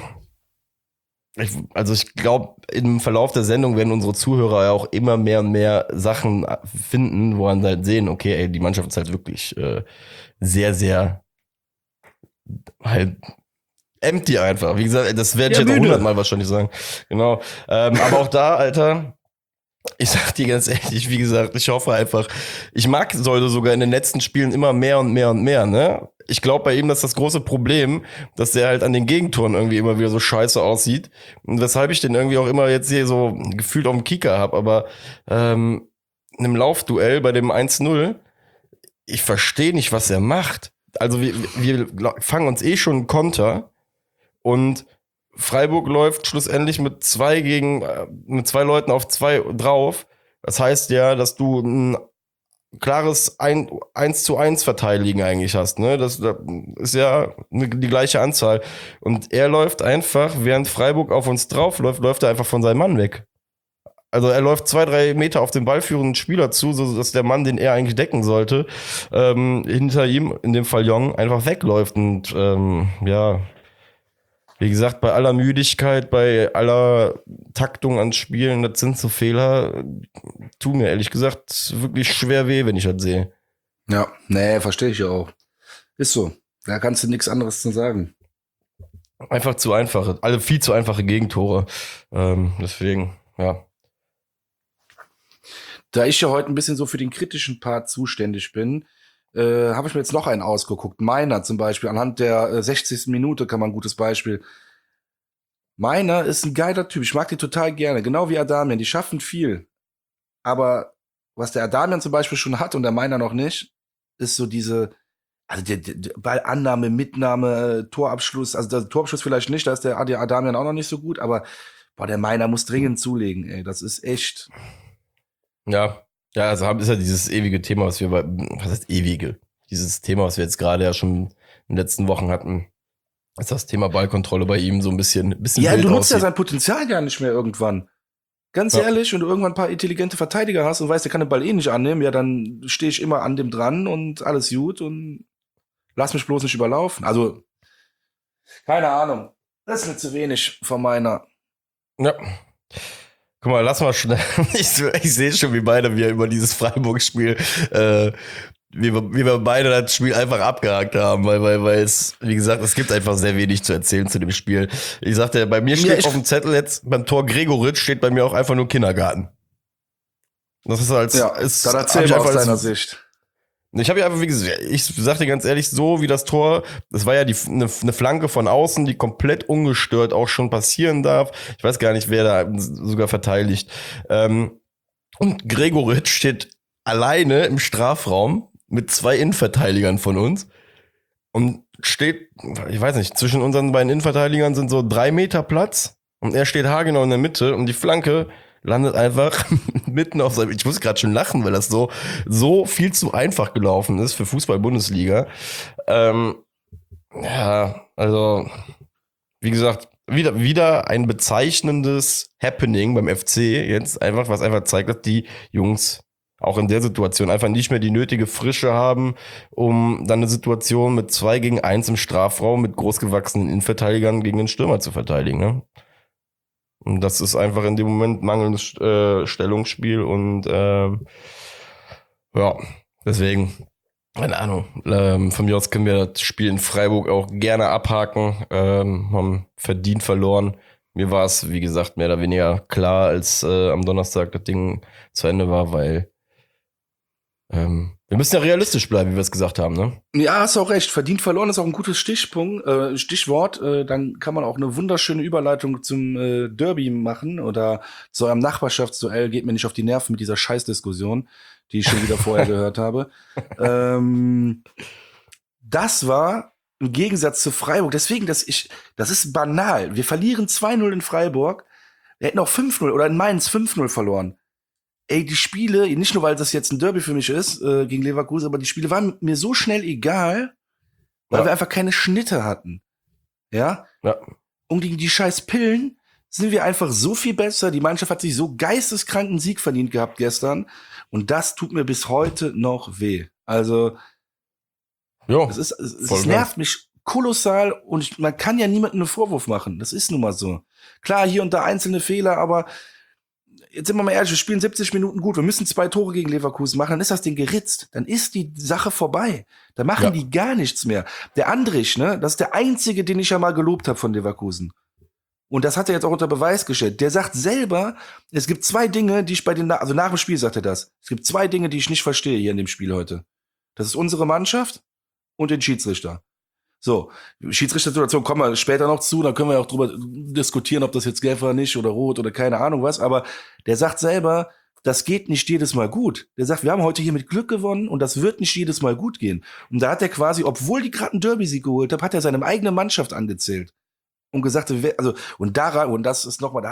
Speaker 2: ich glaube, im Verlauf der Sendung werden unsere Zuhörer ja auch immer mehr und mehr Sachen finden, woran sie halt sehen, okay, ey, die Mannschaft ist halt wirklich sehr, sehr halt empty einfach. Wie gesagt, das werde ich jetzt auch 100-mal wahrscheinlich sagen. Genau. Aber auch da, Alter, ich sag dir ganz ehrlich, wie gesagt, ich hoffe einfach, ich mag Solde sogar in den letzten Spielen immer mehr und mehr und mehr, ne? Ich glaube bei ihm, dass das große Problem, dass der halt an den Gegentoren irgendwie immer wieder so scheiße aussieht und weshalb ich den irgendwie auch immer jetzt hier so gefühlt auf dem Kicker hab, aber in einem Laufduell bei dem 1:0, ich verstehe nicht, was er macht. Also wir fangen uns schon einen Konter und Freiburg läuft schlussendlich mit 2 Leuten auf 2 drauf. Das heißt ja, dass du ein klares 1:1 Verteidigen eigentlich hast, ne? Das ist ja die gleiche Anzahl. Und er läuft einfach, während Freiburg auf uns drauf läuft er einfach von seinem Mann weg. Also er läuft 2-3 Meter auf den ballführenden Spieler zu, so dass der Mann, den er eigentlich decken sollte, hinter ihm, in dem Fall Jong, einfach wegläuft. Und ja, wie gesagt, bei aller Müdigkeit, bei aller Taktung an Spielen, das sind so Fehler, tun mir ehrlich gesagt wirklich schwer weh, wenn ich das sehe.
Speaker 1: Ja, nee, verstehe ich ja auch. Ist so. Da kannst du nichts anderes zu sagen.
Speaker 2: Einfach zu einfache, alle viel zu einfache Gegentore. Deswegen, ja.
Speaker 1: Da ich ja heute ein bisschen so für den kritischen Part zuständig bin, habe ich mir jetzt noch einen ausgeguckt. Meiner zum Beispiel, anhand der 60. Minute kann man ein gutes Beispiel. Meiner ist ein geiler Typ, ich mag den total gerne, genau wie Adamian, die schaffen viel. Aber was der Adamian zum Beispiel schon hat und der Meiner noch nicht, ist so diese, also die Ballannahme, Mitnahme, Torabschluss, also der Torabschluss vielleicht nicht, da ist der Adamian auch noch nicht so gut, aber boah, der Meiner muss dringend zulegen, ey, das ist echt.
Speaker 2: Ja, also ist ja dieses ewige Thema, was heißt ewige? Dieses Thema, was wir jetzt gerade ja schon in den letzten Wochen hatten, ist das Thema Ballkontrolle bei ihm so ein bisschen
Speaker 1: Ja,
Speaker 2: wild
Speaker 1: du nutzt
Speaker 2: aussieht.
Speaker 1: ja sein Potenzial gar nicht mehr irgendwann. Ganz
Speaker 2: Ja.
Speaker 1: ehrlich, wenn du irgendwann ein paar intelligente Verteidiger hast und weißt, der kann den Ball eh nicht annehmen, ja, dann stehe ich immer an dem dran und alles gut und lass mich bloß nicht überlaufen. Also, keine Ahnung. Das ist mir zu wenig von meiner.
Speaker 2: Ja. Guck mal, lass mal schnell. Ich sehe schon, wie beide wir über dieses Freiburg-Spiel, wie wir beide das Spiel einfach abgehakt haben, weil es, wie gesagt, es gibt einfach sehr wenig zu erzählen zu dem Spiel. Ich sagte, bei mir steht auf dem Zettel jetzt, beim Tor Gregoritsch steht bei mir auch einfach nur Kindergarten. Das ist als,
Speaker 1: Ja, dann erzähl mal aus deiner Sicht.
Speaker 2: Ich habe ja einfach, wie gesagt, ich sag dir ganz ehrlich, so wie das Tor, das war ja eine Flanke von außen, die komplett ungestört auch schon passieren darf. Ich weiß gar nicht, wer da sogar verteidigt. Und Gregoritsch steht alleine im Strafraum mit 2 Innenverteidigern von uns und steht, ich weiß nicht, zwischen unseren beiden Innenverteidigern sind so 3 Meter Platz und er steht haargenau in der Mitte und die Flanke landet einfach mitten auf seinem, ich muss gerade schon lachen, weil das so viel zu einfach gelaufen ist für Fußball-Bundesliga. Ja, also, wie gesagt, wieder ein bezeichnendes Happening beim FC jetzt einfach, was einfach zeigt, dass die Jungs auch in der Situation einfach nicht mehr die nötige Frische haben, um dann eine Situation mit 2 gegen 1 im Strafraum mit großgewachsenen Innenverteidigern gegen den Stürmer zu verteidigen, ne? Und das ist einfach in dem Moment mangelndes Stellungsspiel und ja, deswegen, keine Ahnung, von mir aus können wir das Spiel in Freiburg auch gerne abhaken, haben verdient verloren. Mir war es, wie gesagt, mehr oder weniger klar, als am Donnerstag das Ding zu Ende war, weil wir müssen ja realistisch bleiben, wie wir es gesagt haben, ne?
Speaker 1: Ja, hast auch recht. Verdient verloren ist auch ein gutes Stichwort. Dann kann man auch eine wunderschöne Überleitung zum Derby machen oder zu eurem Nachbarschaftsduell. Geht mir nicht auf die Nerven mit dieser Scheißdiskussion, die ich schon wieder vorher gehört habe. Das war im Gegensatz zu Freiburg. Deswegen, das ist banal. Wir verlieren 2-0 in Freiburg. Wir hätten auch 5-0 oder in Mainz 5-0 verloren. Ey, die Spiele, nicht nur, weil das jetzt ein Derby für mich ist, gegen Leverkusen, aber die Spiele waren mir so schnell egal, weil wir einfach keine Schnitte hatten. Ja? Und gegen die scheiß Pillen sind wir einfach so viel besser. Die Mannschaft hat sich so geisteskranken Sieg verdient gehabt gestern. Und das tut mir bis heute noch weh. Also, es nervt mich kolossal und man kann ja niemandem einen Vorwurf machen. Das ist nun mal so. Klar, hier und da einzelne Fehler, aber jetzt sind wir mal ehrlich, wir spielen 70 Minuten gut, wir müssen 2 Tore gegen Leverkusen machen, dann ist das Ding geritzt, dann ist die Sache vorbei. Da machen die gar nichts mehr. Der Andrich, ne, das ist der einzige, den ich ja mal gelobt habe von Leverkusen. Und das hat er jetzt auch unter Beweis gestellt. Der sagt selber, es gibt 2 Dinge, die ich also nach dem Spiel sagt er das, es gibt 2 Dinge, die ich nicht verstehe hier in dem Spiel heute. Das ist unsere Mannschaft und den Schiedsrichter. So, Schiedsrichtersituation kommen wir später noch zu, dann können wir auch drüber diskutieren, ob das jetzt gelb war nicht oder rot oder keine Ahnung was, aber der sagt selber, das geht nicht jedes Mal gut. Der sagt, wir haben heute hier mit Glück gewonnen und das wird nicht jedes Mal gut gehen. Und da hat er quasi, obwohl die gerade einen Derby-Sieg geholt haben, hat er seine eigene Mannschaft angezählt und gesagt, also, und das ist nochmal,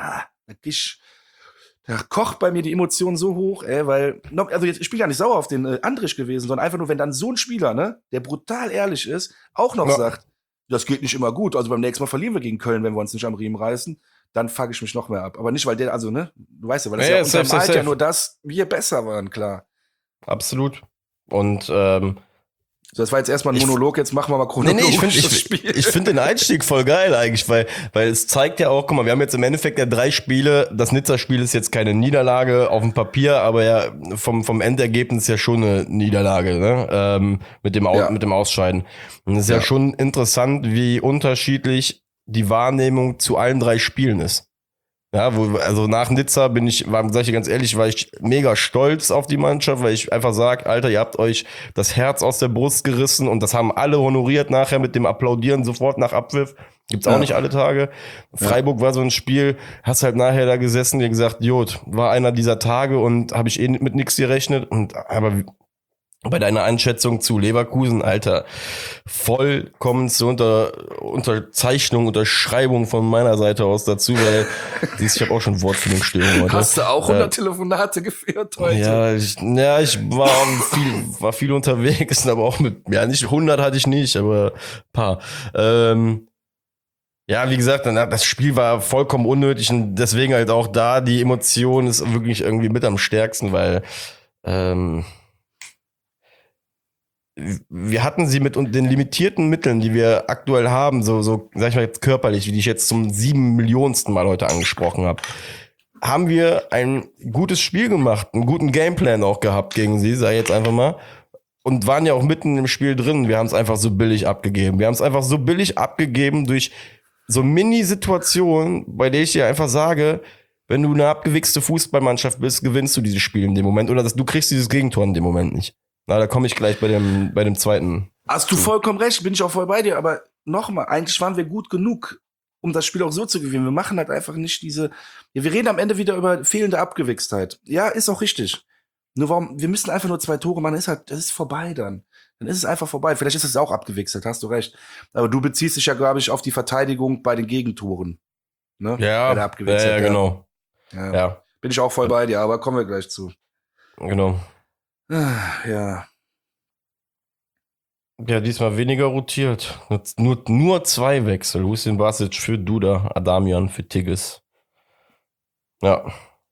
Speaker 1: da kocht bei mir die Emotion so hoch, weil, also jetzt, ich bin gar nicht sauer auf den Andrich gewesen, sondern einfach nur, wenn dann so ein Spieler, ne, der brutal ehrlich ist, auch noch sagt, das geht nicht immer gut, also beim nächsten Mal verlieren wir gegen Köln, wenn wir uns nicht am Riemen reißen, dann fuck ich mich noch mehr ab. Aber nicht, weil der, also, ne, du weißt ja, weil das untermalt ja nur das, wir besser waren, klar.
Speaker 2: Absolut. Und,
Speaker 1: so, das war jetzt erstmal ein Monolog, jetzt machen wir mal chronologisch das Spiel.
Speaker 2: Ich finde den Einstieg voll geil eigentlich, weil es zeigt ja auch, guck mal, wir haben jetzt im Endeffekt ja 3 Spiele, das Nizza-Spiel ist jetzt keine Niederlage auf dem Papier, aber ja vom Endergebnis ja schon eine Niederlage, ne? Mit dem Ausscheiden. Und es ist ja schon interessant, wie unterschiedlich die Wahrnehmung zu allen 3 Spielen ist. Ja, also nach Nizza sag ich ganz ehrlich, war ich mega stolz auf die Mannschaft, weil ich einfach sag, Alter, ihr habt euch das Herz aus der Brust gerissen und das haben alle honoriert nachher mit dem Applaudieren sofort nach Abpfiff. Gibt's auch nicht alle Tage. Freiburg war so ein Spiel, hast halt nachher da gesessen, dir gesagt, Jod, war einer dieser Tage und habe ich mit nix gerechnet aber bei deiner Einschätzung zu Leverkusen, Alter, vollkommen zur Unterzeichnung, Unterschreibung von meiner Seite aus dazu, weil ich habe auch schon Wortfindungsstörungen heute.
Speaker 1: Hast du auch 100 Telefonate geführt heute?
Speaker 2: Ja, ich war viel unterwegs, aber auch nicht 100 hatte ich nicht, aber ein paar. Ja, wie gesagt, das Spiel war vollkommen unnötig und deswegen halt auch da, die Emotion ist wirklich irgendwie mit am stärksten, weil wir hatten sie mit den limitierten Mitteln, die wir aktuell haben, so sag ich mal jetzt körperlich, wie die ich jetzt zum 7 Millionsten Mal heute angesprochen habe, haben wir ein gutes Spiel gemacht, einen guten Gameplan auch gehabt gegen sie, sag ich jetzt einfach mal. Und waren ja auch mitten im Spiel drin. Wir haben es einfach so billig abgegeben. Wir haben es einfach so billig abgegeben durch so Mini-Situationen, bei der ich dir einfach sage, wenn du eine abgewichste Fußballmannschaft bist, gewinnst du dieses Spiel in dem Moment. Oder du kriegst dieses Gegentor in dem Moment nicht. Na, da komme ich gleich bei dem zweiten.
Speaker 1: Hast du vollkommen recht, bin ich auch voll bei dir. Aber nochmal, eigentlich waren wir gut genug, um das Spiel auch so zu gewinnen. Wir machen halt einfach nicht ja, wir reden am Ende wieder über fehlende Abgewichstheit. Ja, ist auch richtig. Nur wir müssen einfach nur 2 Tore machen, das ist vorbei dann. Dann ist es einfach vorbei. Vielleicht ist es auch abgewichselt, hast du recht. Aber du beziehst dich ja, glaube ich, auf die Verteidigung bei den Gegentoren. Ne?
Speaker 2: Ja,
Speaker 1: bei der Abgewichstheit,
Speaker 2: ja, genau.
Speaker 1: Ja. Bin ich auch voll bei dir, aber kommen wir gleich zu.
Speaker 2: Genau.
Speaker 1: Ja.
Speaker 2: Ja, diesmal weniger rotiert. Nur 2 Wechsel. Hussein Basic für Duda, Adamian für Tigges. Ja.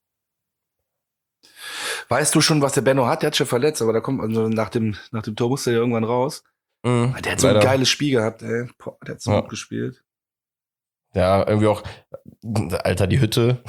Speaker 1: Weißt du schon, was der Benno hat? Der hat schon verletzt, aber da kommt also nach dem Tor musste der irgendwann raus. Der hat so ein geiles Spiel gehabt, ey. Boah, der hat so gut gespielt.
Speaker 2: Ja, irgendwie auch, Alter, die Hütte.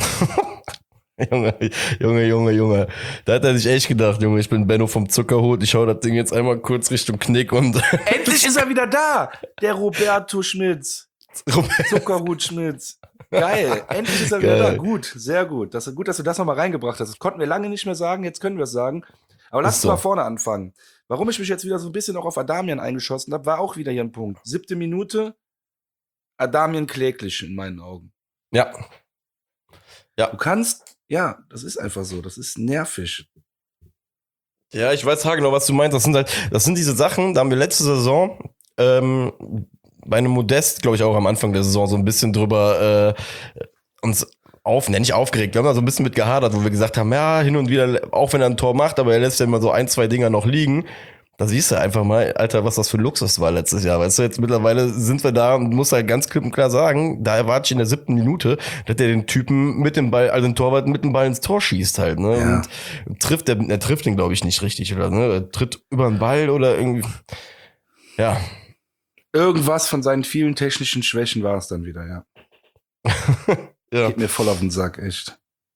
Speaker 2: Junge. Da hat er sich echt gedacht, Junge, ich bin Benno vom Zuckerhut, ich hau das Ding jetzt einmal kurz Richtung Knick und...
Speaker 1: Endlich ist er wieder da, der Roberto Schmitz. Zuckerhut Schmitz. Geil, endlich ist er wieder da. Gut, sehr gut. Gut, dass du das nochmal reingebracht hast. Das konnten wir lange nicht mehr sagen, jetzt können wir es sagen. Aber lass uns mal vorne anfangen. Warum ich mich jetzt wieder so ein bisschen auch auf Adamian eingeschossen habe, war auch wieder hier ein Punkt. 7. Minute, Adamian kläglich in meinen Augen.
Speaker 2: Ja.
Speaker 1: Du kannst, das ist einfach so, das ist nervig.
Speaker 2: Ja, ich weiß genau, was du meinst. Das sind diese Sachen, da haben wir letzte Saison bei einem Modest, glaube ich, auch am Anfang der Saison so ein bisschen drüber uns nicht aufgeregt. Wir haben da so ein bisschen mit gehadert, wo wir gesagt haben, ja, hin und wieder, auch wenn er ein Tor macht, aber er lässt ja immer so 1, 2 Dinger noch liegen. Da siehst du einfach mal, Alter, was das für ein Luxus war letztes Jahr. Weißt du, jetzt mittlerweile sind wir da und muss halt ganz klipp und klar sagen, da erwarte ich in der 7. Minute, dass der den Typen mit dem Ball, also den Torwart mit dem Ball ins Tor schießt halt, ne?
Speaker 1: Ja.
Speaker 2: Und er trifft den, glaube ich, nicht richtig, oder, ne? Er tritt über den Ball oder irgendwie, ja.
Speaker 1: Irgendwas von seinen vielen technischen Schwächen war es dann wieder, ja.
Speaker 2: Ja.
Speaker 1: Geht mir voll auf den Sack, echt.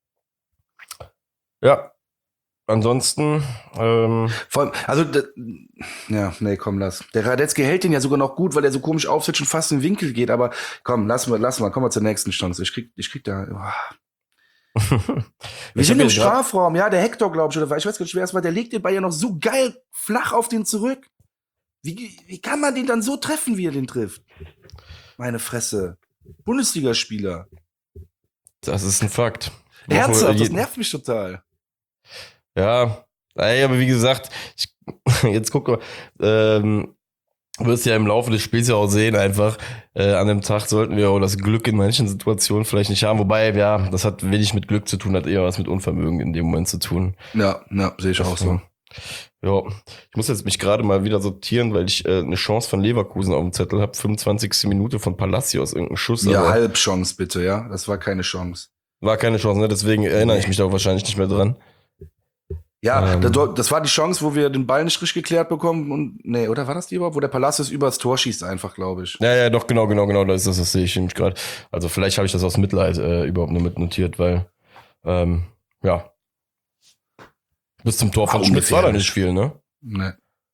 Speaker 2: Ja. Ansonsten,
Speaker 1: Vor allem, also, komm, lass. Der Radetzky hält den ja sogar noch gut, weil er so komisch aufsitzt und fast in den Winkel geht, aber komm, lass mal, kommen wir zur nächsten Chance. Ich krieg da, Wir sind im Strafraum, ja, der Hector, glaube ich, oder ich weiß gar nicht, wer es war, der legt den Ball ja noch so geil flach auf den zurück. Wie kann man den dann so treffen, wie er den trifft? Meine Fresse. Bundesligaspieler.
Speaker 2: Das ist ein Fakt.
Speaker 1: Ernsthaft, das nervt mich total.
Speaker 2: Ja, aber wie gesagt, jetzt guck mal, du wirst ja im Laufe des Spiels ja auch sehen, einfach an dem Tag sollten wir auch das Glück in manchen Situationen vielleicht nicht haben, wobei, ja, das hat wenig mit Glück zu tun, hat eher was mit Unvermögen in dem Moment zu tun.
Speaker 1: Ja, sehe ich auch so.
Speaker 2: Ja, ich muss jetzt mich gerade mal wieder sortieren, weil ich eine Chance von Leverkusen auf dem Zettel habe, 25. Minute von Palacios, irgendein Schuss.
Speaker 1: Ja, Halbchance bitte, ja, das war keine Chance.
Speaker 2: War keine Chance, ne? Deswegen erinnere ich mich da wahrscheinlich nicht mehr dran.
Speaker 1: Ja, das war die Chance, wo wir den Ball nicht richtig geklärt bekommen und, oder war das die überhaupt, wo der Palacios übers Tor schießt einfach, glaube ich.
Speaker 2: Ja, doch, genau, das sehe ich nämlich gerade. Also vielleicht habe ich das aus Mitleid überhaupt nur mitnotiert, weil, ja. Bis zum Tor von Schmitz war da nicht viel, ne?
Speaker 1: Nee.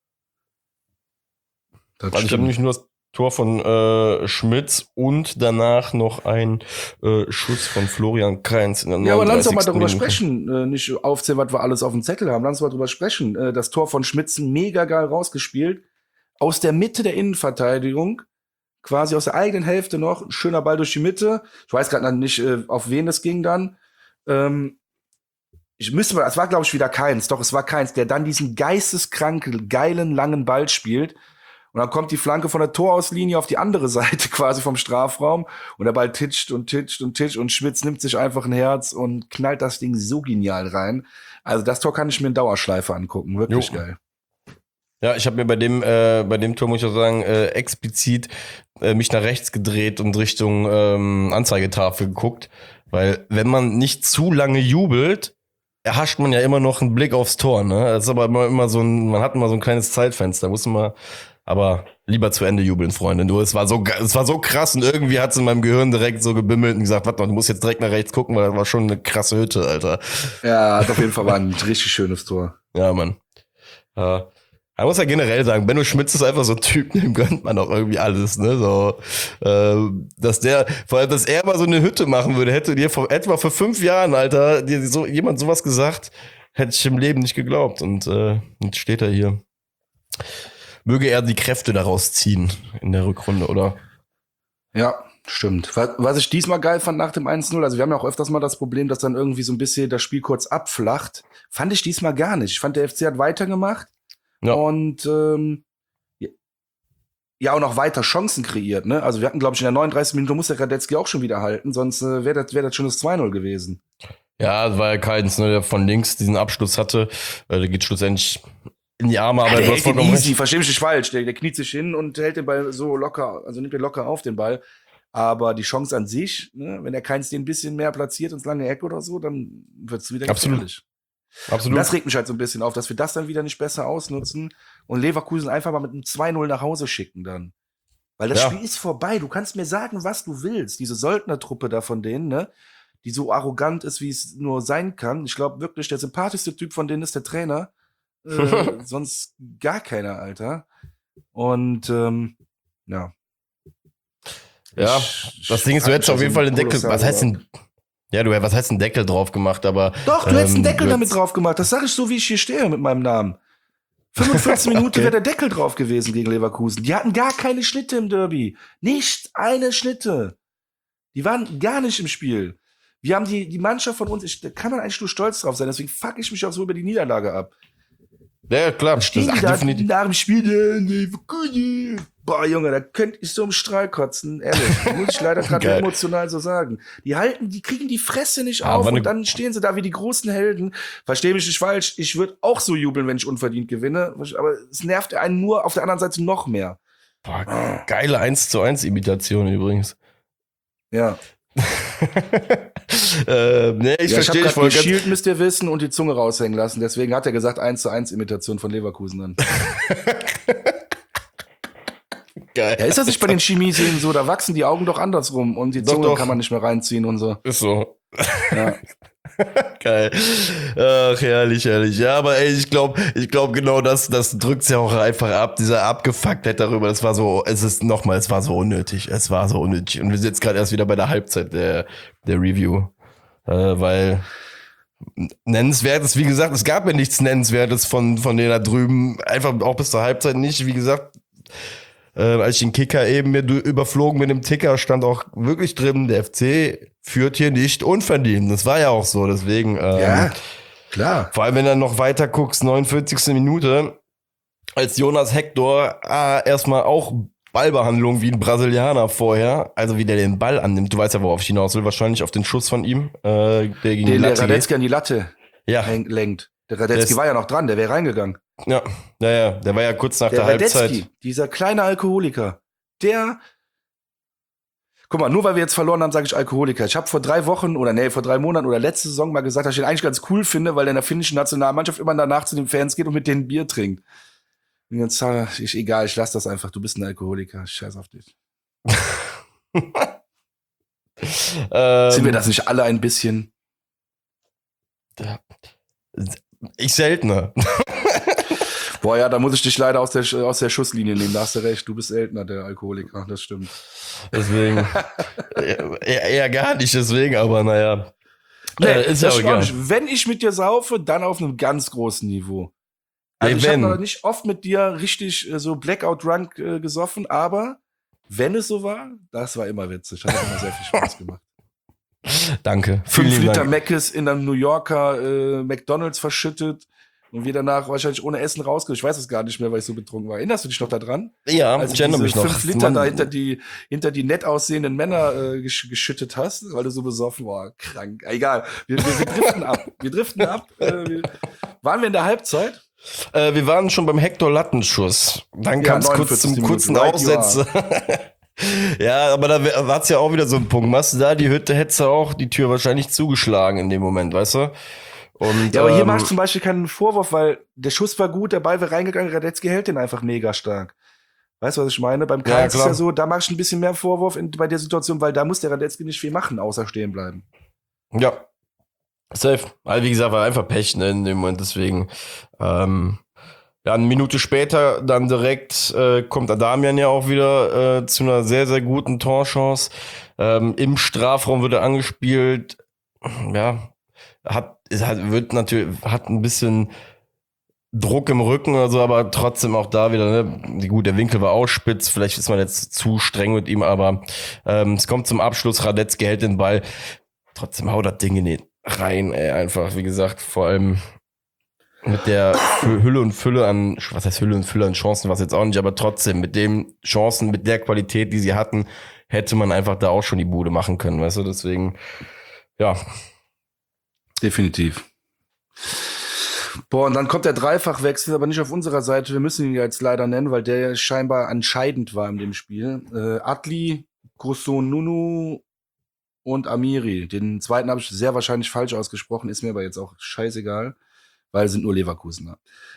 Speaker 2: Also ich habe nämlich nur das Tor von Schmitz und danach noch ein Schuss von Florian Kainz in der 39.
Speaker 1: Ja, aber lass uns doch mal darüber sprechen. Nicht aufzählen, was wir alles auf dem Zettel haben. Lass uns mal darüber sprechen. Das Tor von Schmitz mega geil rausgespielt. Aus der Mitte der Innenverteidigung. Quasi aus der eigenen Hälfte noch. Ein schöner Ball durch die Mitte. Ich weiß gerade nicht, auf wen das ging dann. Es war, glaube ich, wieder Kainz. Doch, es war Kainz, der dann diesen geisteskranken, geilen, langen Ball spielt. Und dann kommt die Flanke von der Torauslinie auf die andere Seite quasi vom Strafraum. Und der Ball titscht und Schmitz nimmt sich einfach ein Herz und knallt das Ding so genial rein. Also das Tor kann ich mir in Dauerschleife angucken. Wirklich geil.
Speaker 2: Ja, ich habe mir bei dem Tor, muss ich auch sagen, explizit mich nach rechts gedreht und Richtung Anzeigetafel geguckt. Weil wenn man nicht zu lange jubelt, erhascht man ja immer noch einen Blick aufs Tor, ne? Das ist aber immer so man hat immer so ein kleines Zeitfenster, muss man, aber lieber zu Ende jubeln, Freunde. Nur es war so krass und irgendwie hat es in meinem Gehirn direkt so gebimmelt und gesagt, warte mal, du musst jetzt direkt nach rechts gucken, weil das war schon eine krasse Hütte, Alter.
Speaker 1: Ja, hat auf jeden Fall war ein richtig schönes Tor.
Speaker 2: Ja, Mann. Man muss ja generell sagen, Benno Schmitz ist einfach so ein Typ, dem gönnt man auch irgendwie alles, ne? So, vor allem, dass er mal so eine Hütte machen würde, hätte dir etwa vor 5 Jahren, Alter, dir jemand sowas gesagt, hätte ich im Leben nicht geglaubt. Und jetzt steht er hier. Möge er die Kräfte daraus ziehen in der Rückrunde, oder?
Speaker 1: Ja, stimmt. Was ich diesmal geil fand nach dem 1-0, also wir haben ja auch öfters mal das Problem, dass dann irgendwie so ein bisschen das Spiel kurz abflacht. Fand ich diesmal gar nicht. Ich fand, der FC hat weitergemacht. Ja. Und ja auch noch weiter Chancen kreiert, ne? Also wir hatten, glaube ich, in der 39. Minute muss der Radetzky auch schon wieder halten, sonst wäre das schon das 2-0 gewesen.
Speaker 2: Ja, das war ja keins, ne, der von links diesen Abschluss hatte. Der geht schlussendlich in die Arme, aber
Speaker 1: der hält den easy, versteh mich nicht falsch. Der kniet sich hin und hält den Ball so locker, also nimmt den locker auf den Ball. Aber die Chance an sich, ne, wenn der Keins den ein bisschen mehr platziert ins lange Eck oder so, dann wird's wieder gefährlich. Absolut. Und das regt mich halt so ein bisschen auf, dass wir das dann wieder nicht besser ausnutzen und Leverkusen einfach mal mit einem 2-0 nach Hause schicken dann. Weil das Spiel ist vorbei. Du kannst mir sagen, was du willst. Diese Söldnertruppe da von denen, ne, die so arrogant ist, wie es nur sein kann. Ich glaube wirklich, der sympathischste Typ von denen ist der Trainer. Sonst gar keiner, Alter. Und ja.
Speaker 2: Ja, das Ding ist, du hättest auf jeden Fall den Deckel. Was heißt denn Deckel drauf gemacht, aber.
Speaker 1: Doch, du hättest einen Deckel damit drauf gemacht. Das sage ich so, wie ich hier stehe mit meinem Namen. 45 Minuten wäre der Deckel drauf gewesen gegen Leverkusen. Die hatten gar keine Schnitte im Derby. Nicht eine Schnitte. Die waren gar nicht im Spiel. Wir haben die Mannschaft von uns, da kann man eigentlich nur stolz drauf sein, deswegen fuck ich mich auch so über die Niederlage ab.
Speaker 2: Ja, klar.
Speaker 1: Stehen die da nach dem Spiel, boah, Junge, da könnte ich so im Strahl kotzen, ehrlich. Muss ich leider gerade emotional so sagen. Die kriegen die Fresse nicht auf und dann stehen sie da wie die großen Helden. Versteh mich nicht falsch, ich würde auch so jubeln, wenn ich unverdient gewinne, aber es nervt einen nur auf der anderen Seite noch mehr.
Speaker 2: Boah, geile 1:1 Imitation übrigens.
Speaker 1: Ja.
Speaker 2: Nee, ich verstehe dich voll.
Speaker 1: Shield müsst ihr wissen und die Zunge raushängen lassen. Deswegen hat er gesagt 1:1 Imitation von Leverkusen dann. Geil. Ja, ist das nicht bei den Chemieserien so? Da wachsen die Augen doch andersrum und die Zunge kann man nicht mehr reinziehen und so.
Speaker 2: Ist so. Ja. Geil. Ach, herrlich. Ja, aber ey, ich glaube genau das drückt's ja auch einfach ab. Dieser Abgefucktheit darüber, es war so unnötig. Es war so unnötig. Und wir sind jetzt gerade erst wieder bei der Halbzeit der Review. Weil Nennenswertes, wie gesagt, es gab ja nichts Nennenswertes von denen da drüben. Einfach auch bis zur Halbzeit nicht. Wie gesagt, als ich den Kicker eben mir überflogen mit dem Ticker, stand auch wirklich drin, der FC führt hier nicht unverdient. Das war ja auch so, deswegen.
Speaker 1: Ja, klar.
Speaker 2: Vor allem, wenn du noch weiter guckst, 49. Minute, als Jonas Hector erstmal auch Ballbehandlung wie ein Brasilianer vorher, also wie der den Ball annimmt. Du weißt ja, worauf ich hinaus will, wahrscheinlich auf den Schuss von ihm, der gegen die Latte
Speaker 1: der Radetzky an die Latte lenkt. Der Radetzky war ja noch dran, der wäre reingegangen.
Speaker 2: Ja, der war ja kurz nach der Halbzeit. Radetzky,
Speaker 1: dieser kleine Alkoholiker, guck mal, nur weil wir jetzt verloren haben, sage ich Alkoholiker. Ich habe vor 3 Monaten oder letzte Saison mal gesagt, dass ich ihn eigentlich ganz cool finde, weil er in der finnischen Nationalmannschaft immer danach zu den Fans geht und mit denen Bier trinkt. Und jetzt egal, ich lass das einfach. Du bist ein Alkoholiker. Scheiß auf dich. Sind wir das nicht alle ein bisschen?
Speaker 2: Ich seltener.
Speaker 1: Boah, ja, da muss ich dich leider aus der Schusslinie nehmen. Da hast du recht. Du bist seltener, der Alkoholiker. Das stimmt.
Speaker 2: Deswegen. eher gar nicht, deswegen, aber naja.
Speaker 1: Nee, ist ja auch egal. Wenn ich mit dir saufe, dann auf einem ganz großen Niveau. Also ich habe noch nicht oft mit dir richtig so Blackout-Drunk gesoffen, aber wenn es so war, das war immer witzig. Hat immer sehr viel Spaß gemacht.
Speaker 2: Danke.
Speaker 1: 5 Liter Mc's in einem New Yorker McDonald's verschüttet und wir danach wahrscheinlich ohne Essen rausgehen. Ich weiß es gar nicht mehr, weil ich so betrunken war. Erinnerst du dich noch daran?
Speaker 2: Ja,
Speaker 1: also
Speaker 2: ich erinnere mich noch.
Speaker 1: 5 Liter da hinter die nett aussehenden Männer geschüttet hast, weil du so besoffen war. Krank. Egal. Wir driften ab. Waren wir in der Halbzeit?
Speaker 2: Wir waren schon beim Hector-Lattenschuss. Dann kam es kurz zum kurzen Aussetzer. Ja, aber da war es ja auch wieder so ein Punkt. Machst du da die Hütte, hättest du auch die Tür wahrscheinlich zugeschlagen in dem Moment, weißt du? Und,
Speaker 1: Ja, aber hier machst du zum Beispiel keinen Vorwurf, weil der Schuss war gut, der Ball wäre reingegangen, Radetzky hält den einfach mega stark. Weißt du, was ich meine? Beim Keins ist ja so, da machst du ein bisschen mehr Vorwurf bei der Situation, weil da muss der Radetzky nicht viel machen, außer stehen bleiben.
Speaker 2: Ja, safe. Also wie gesagt, war einfach Pech, ne, in dem Moment, deswegen. Ja, eine Minute später dann direkt kommt Adamian ja auch wieder zu einer sehr, sehr guten Torchance. Im Strafraum wird er angespielt. Ja, hat ein bisschen Druck im Rücken oder so, aber trotzdem auch da wieder, ne? Gut, der Winkel war auch spitz, vielleicht ist man jetzt zu streng mit ihm, aber es kommt zum Abschluss, Radetzky hält den Ball. Trotzdem haut das Ding in den rein, ey, einfach, wie gesagt, vor allem mit der Hülle und Fülle an, was heißt Hülle und Fülle an Chancen, was jetzt auch nicht, aber trotzdem, mit den Chancen, mit der Qualität, die sie hatten, hätte man einfach da auch schon die Bude machen können, weißt du, deswegen, ja.
Speaker 1: Definitiv. Boah, und dann kommt der Dreifachwechsel, aber nicht auf unserer Seite. Wir müssen ihn ja jetzt leider nennen, weil der ja scheinbar entscheidend war in dem Spiel. Adli, Nunu und Amiri. Den zweiten habe ich sehr wahrscheinlich falsch ausgesprochen, ist mir aber jetzt auch scheißegal, weil sind nur Leverkusener.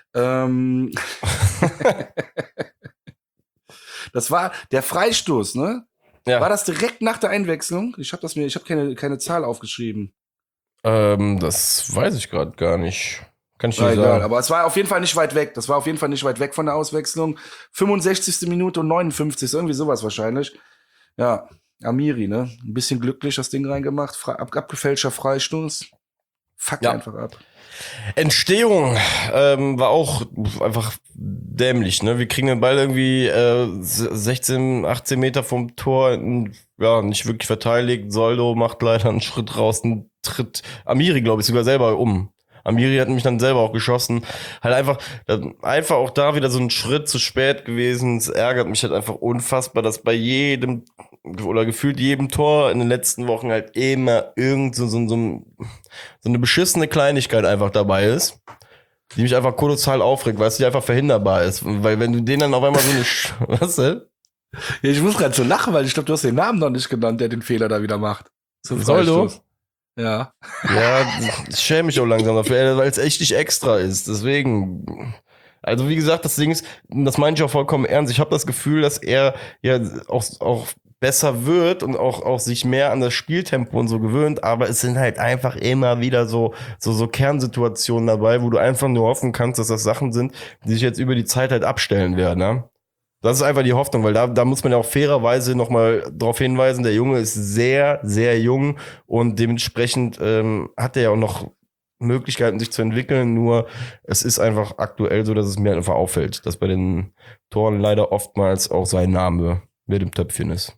Speaker 1: Das war der Freistoß, ne?
Speaker 2: Ja.
Speaker 1: War das direkt nach der Einwechslung? Ich habe keine Zahl aufgeschrieben.
Speaker 2: Das weiß ich gerade gar nicht. Kann ich nicht sagen.
Speaker 1: Aber es war auf jeden Fall nicht weit weg. Das war auf jeden Fall nicht weit weg von der Auswechslung. 65. Minute und 59. Irgendwie sowas wahrscheinlich. Ja, Amiri, ne? Ein bisschen glücklich das Ding reingemacht. Abgefälschter Freistoß. Fuck einfach ab.
Speaker 2: Entstehung war auch einfach dämlich, ne? Wir kriegen den Ball irgendwie 16, 18 Meter vom Tor, ja, nicht wirklich verteidigt. Soldo macht leider einen Schritt raus, einen Tritt Amiri, glaube ich, sogar selber um. Amiri hat mich dann selber auch geschossen. Halt einfach auch da wieder so ein Schritt zu spät gewesen. Es ärgert mich halt einfach unfassbar, dass bei jedem oder gefühlt jedem Tor in den letzten Wochen halt immer so eine beschissene Kleinigkeit einfach dabei ist, die mich einfach kolossal aufregt, weil es nicht einfach verhinderbar ist. Weil wenn du den dann auf einmal so eine was denn?
Speaker 1: Ja, ich muss gerade so lachen, weil ich glaube, du hast den Namen noch nicht genannt, der den Fehler da wieder macht.
Speaker 2: Soldo?
Speaker 1: Ja.
Speaker 2: Ja, ich schäme mich auch langsam dafür, weil es echt nicht extra ist. Deswegen, also wie gesagt, das Ding ist, das meine ich auch vollkommen ernst. Ich habe das Gefühl, dass er ja auch besser wird und auch sich mehr an das Spieltempo und so gewöhnt, aber es sind halt einfach immer wieder so Kernsituationen dabei, wo du einfach nur hoffen kannst, dass das Sachen sind, die sich jetzt über die Zeit halt abstellen werden, ne? Das ist einfach die Hoffnung, weil da muss man ja auch fairerweise nochmal darauf hinweisen, der Junge ist sehr, sehr jung und dementsprechend hat er ja auch noch Möglichkeiten, sich zu entwickeln, nur es ist einfach aktuell so, dass es mir einfach auffällt, dass bei den Toren leider oftmals auch sein Name mit dem Töpfchen ist.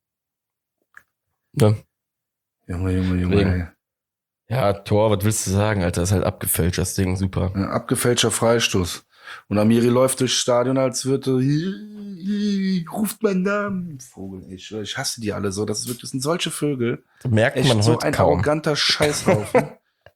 Speaker 2: Ja.
Speaker 1: Junge.
Speaker 2: Ja, Tor, was willst du sagen, Alter? Das ist halt abgefälscht, das Ding, super.
Speaker 1: Ja, abgefälschter Freistoß. Und Amiri läuft durchs Stadion, als würde ruft meinen Namen. Vogel, ich hasse die alle so. Das sind solche Vögel.
Speaker 2: Merkt man heute
Speaker 1: so ein
Speaker 2: kaum.
Speaker 1: Arroganter Scheißhaufen.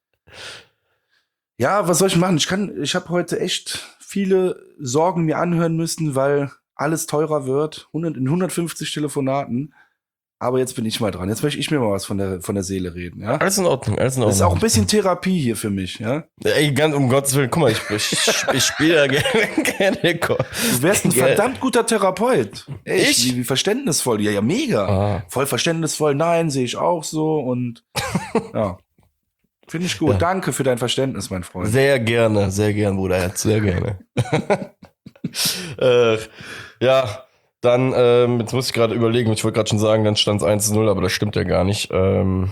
Speaker 1: Ja, was soll ich machen? Ich habe heute echt viele Sorgen mir anhören müssen, weil alles teurer wird. In 150 Telefonaten. Aber jetzt bin ich mal dran. Jetzt möchte ich mir mal was von der Seele reden, ja?
Speaker 2: Alles in Ordnung, alles in Ordnung.
Speaker 1: Das ist auch ein bisschen Therapie hier für mich, ja?
Speaker 2: Ey, ganz um Gottes Willen, guck mal, ich spiele ja gerne.
Speaker 1: Du wärst ein verdammt guter Therapeut. Echt? Wie verständnisvoll. Ja, mega.
Speaker 2: Ah.
Speaker 1: Voll verständnisvoll. Nein, sehe ich auch so und ja. Finde ich gut. Ja. Danke für dein Verständnis, mein Freund.
Speaker 2: Sehr gerne, Bruderherz, sehr gerne. Ja. Dann, jetzt muss ich gerade überlegen, ich wollte gerade schon sagen, dann stand es 1-0, aber das stimmt ja gar nicht. Sollen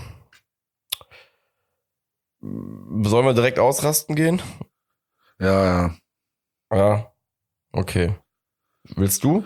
Speaker 2: wir direkt ausrasten gehen?
Speaker 1: Ja.
Speaker 2: Ja, okay. Willst du?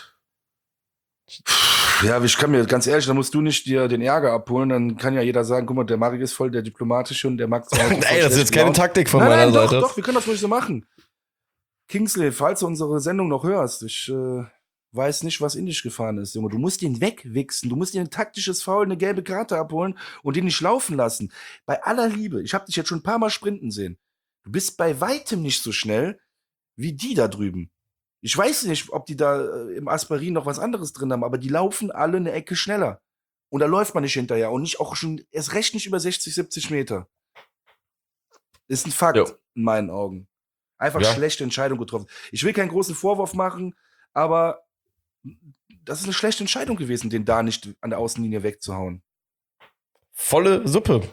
Speaker 1: Ja, ich kann mir, ganz ehrlich, da musst du nicht dir den Ärger abholen, dann kann ja jeder sagen, guck mal, der Marek ist voll der Diplomatische und der Max
Speaker 2: Ey, das ist jetzt keine Taktik von meiner Seite.
Speaker 1: Doch, wir können das ruhig so machen. Kingsley, falls du unsere Sendung noch hörst, ich weiß nicht, was in dich gefahren ist, Junge. Du musst den wegwichsen. Du musst dir ein taktisches Foul, eine gelbe Karte abholen und den nicht laufen lassen. Bei aller Liebe, ich habe dich jetzt schon ein paar Mal sprinten sehen. Du bist bei weitem nicht so schnell wie die da drüben. Ich weiß nicht, ob die da im Aspirin noch was anderes drin haben, aber die laufen alle eine Ecke schneller. Und da läuft man nicht hinterher und nicht auch schon erst recht nicht über 60, 70 Meter. Ist ein Fakt
Speaker 2: Jo.
Speaker 1: in meinen Augen. Einfach
Speaker 2: Ja.
Speaker 1: schlechte Entscheidung getroffen. Ich will keinen großen Vorwurf machen, aber das ist eine schlechte Entscheidung gewesen, den da nicht an der Außenlinie wegzuhauen.
Speaker 2: Volle Suppe.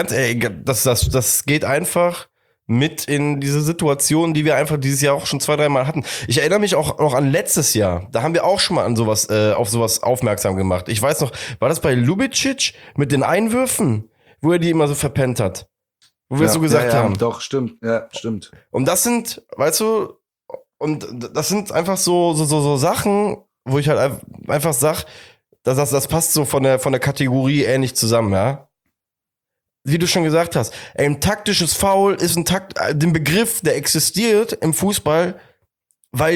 Speaker 2: Das geht einfach mit in diese Situation, die wir einfach dieses Jahr auch schon 2-3 Mal hatten. Ich erinnere mich auch noch an letztes Jahr. Da haben wir auch schon mal an sowas, auf sowas aufmerksam gemacht. Ich weiß noch, war das bei Lubicic mit den Einwürfen, wo er die immer so verpennt hat? Wo wir es so gesagt haben.
Speaker 1: Doch, stimmt. Ja, stimmt.
Speaker 2: Und das sind, weißt du, und das sind einfach so Sachen, wo ich halt einfach sag, das passt so von der Kategorie ähnlich zusammen, ja. Wie du schon gesagt hast, ein taktisches Foul ist den Begriff, der existiert im Fußball, weil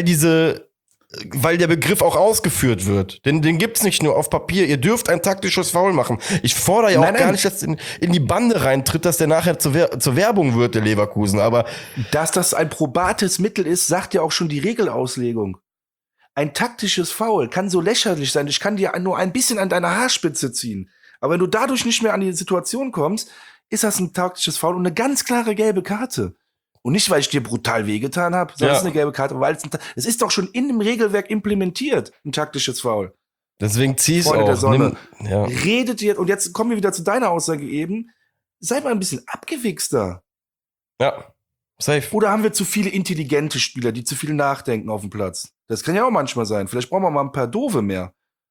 Speaker 2: der Begriff auch ausgeführt wird. Den gibt's nicht nur auf Papier. Ihr dürft ein taktisches Foul machen. Ich fordere ja auch gar nicht, dass in die Bande reintritt, dass der nachher zur Werbung wird, der Leverkusen. Aber
Speaker 1: dass das ein probates Mittel ist, sagt ja auch schon die Regelauslegung. Ein taktisches Foul kann so lächerlich sein. Ich kann dir nur ein bisschen an deiner Haarspitze ziehen. Aber wenn du dadurch nicht mehr an die Situation kommst, ist das ein taktisches Foul und eine ganz klare gelbe Karte. Und nicht, weil ich dir brutal wehgetan habe, sondern es ist eine gelbe Karte, weil es ist doch schon in dem Regelwerk implementiert, ein taktisches Foul.
Speaker 2: Deswegen zieh's
Speaker 1: Freunde
Speaker 2: auch.
Speaker 1: der Sonne.
Speaker 2: Ja.
Speaker 1: Redet jetzt, und jetzt kommen wir wieder zu deiner Aussage eben, seid mal ein bisschen abgewichster.
Speaker 2: Ja, safe.
Speaker 1: Oder haben wir zu viele intelligente Spieler, die zu viel nachdenken auf dem Platz? Das kann ja auch manchmal sein. Vielleicht brauchen wir mal ein paar Doofe mehr.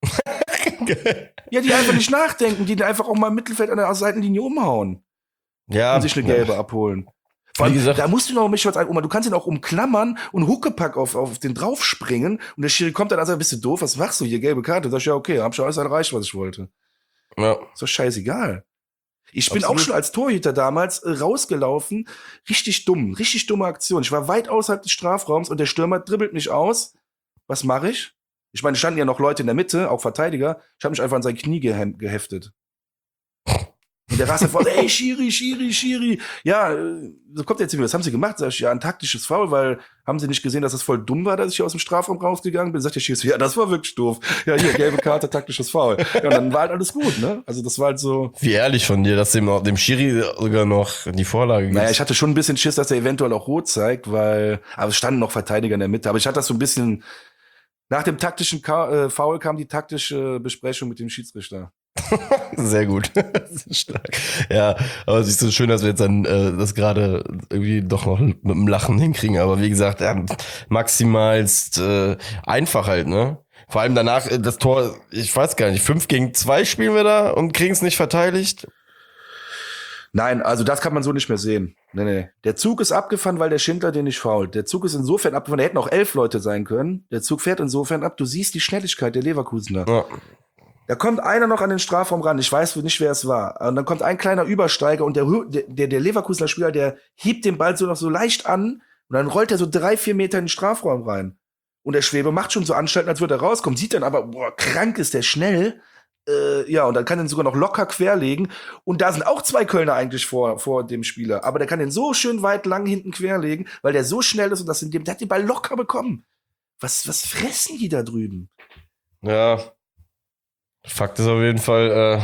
Speaker 1: Ja, die einfach nicht nachdenken, die einfach auch mal im Mittelfeld an der Seitenlinie umhauen
Speaker 2: Ja.
Speaker 1: und sich eine gelbe abholen. Vor allem,
Speaker 2: Wie gesagt,
Speaker 1: da musst du noch mich was du kannst ihn auch umklammern und Huckepack auf den draufspringen und der Schiri kommt dann und sagt, bist du doof, was machst du hier, gelbe Karte? Sag ich, ja, okay, hab schon alles erreicht, was ich wollte.
Speaker 2: ja.
Speaker 1: Ist doch scheißegal. Ich bin
Speaker 2: Absolut.
Speaker 1: auch schon als Torhüter damals rausgelaufen, richtig dumme Aktion. Ich war weit außerhalb des Strafraums und der Stürmer dribbelt mich aus. Was mache ich? Ich meine, es standen ja noch Leute in der Mitte, auch Verteidiger. Ich habe mich einfach an sein Knie geheftet. Und der rastet vor, ey, Schiri. Ja, so kommt jetzt wieder. Was haben sie gemacht? Sag ich, ja, ein taktisches Foul, weil haben sie nicht gesehen, dass das voll dumm war, dass ich hier aus dem Strafraum rausgegangen bin? Sagt der Schiri, ja, das war wirklich doof. Ja, hier, gelbe Karte, taktisches Foul. Ja, und dann war halt alles gut, ne? Also das war halt so.
Speaker 2: Wie ehrlich von dir, dass dem Schiri sogar noch die Vorlage gibt.
Speaker 1: Naja, ich hatte schon ein bisschen Schiss, dass er eventuell auch rot zeigt, aber es standen noch Verteidiger in der Mitte. Aber ich hatte das so ein bisschen, nach dem taktischen Foul kam die taktische Besprechung mit dem Schiedsrichter.
Speaker 2: Sehr gut. Sehr stark. Ja, aber es ist so schön, dass wir jetzt dann das gerade irgendwie doch noch mit dem Lachen hinkriegen. Aber wie gesagt, maximalst einfach halt, ne? Vor allem danach das Tor, ich weiß gar nicht, 5-2 spielen wir da und kriegen es nicht verteidigt.
Speaker 1: Nein, also das kann man so nicht mehr sehen. Nee. Der Zug ist abgefahren, weil der Schindler den nicht fault. Der Zug ist insofern abgefahren, da hätten auch 11 Leute sein können. Der Zug fährt insofern ab, du siehst die Schnelligkeit der Leverkusener.
Speaker 2: Ja.
Speaker 1: Da kommt einer noch an den Strafraum ran, ich weiß nicht, wer es war. Und dann kommt ein kleiner Übersteiger und der Leverkusener Spieler, der hebt den Ball so noch so leicht an und dann rollt er so 3-4 Meter in den Strafraum rein. Und der Schwebe macht schon so Anstalten, als würde er rauskommen, sieht dann aber, boah, krank ist der schnell. Ja, und dann kann er ihn sogar noch locker querlegen. Und da sind auch 2 Kölner eigentlich vor dem Spieler. Aber der kann den so schön weit lang hinten querlegen, weil der so schnell ist und der hat den Ball locker bekommen. Was fressen die da drüben?
Speaker 2: Ja. Fakt ist auf jeden Fall,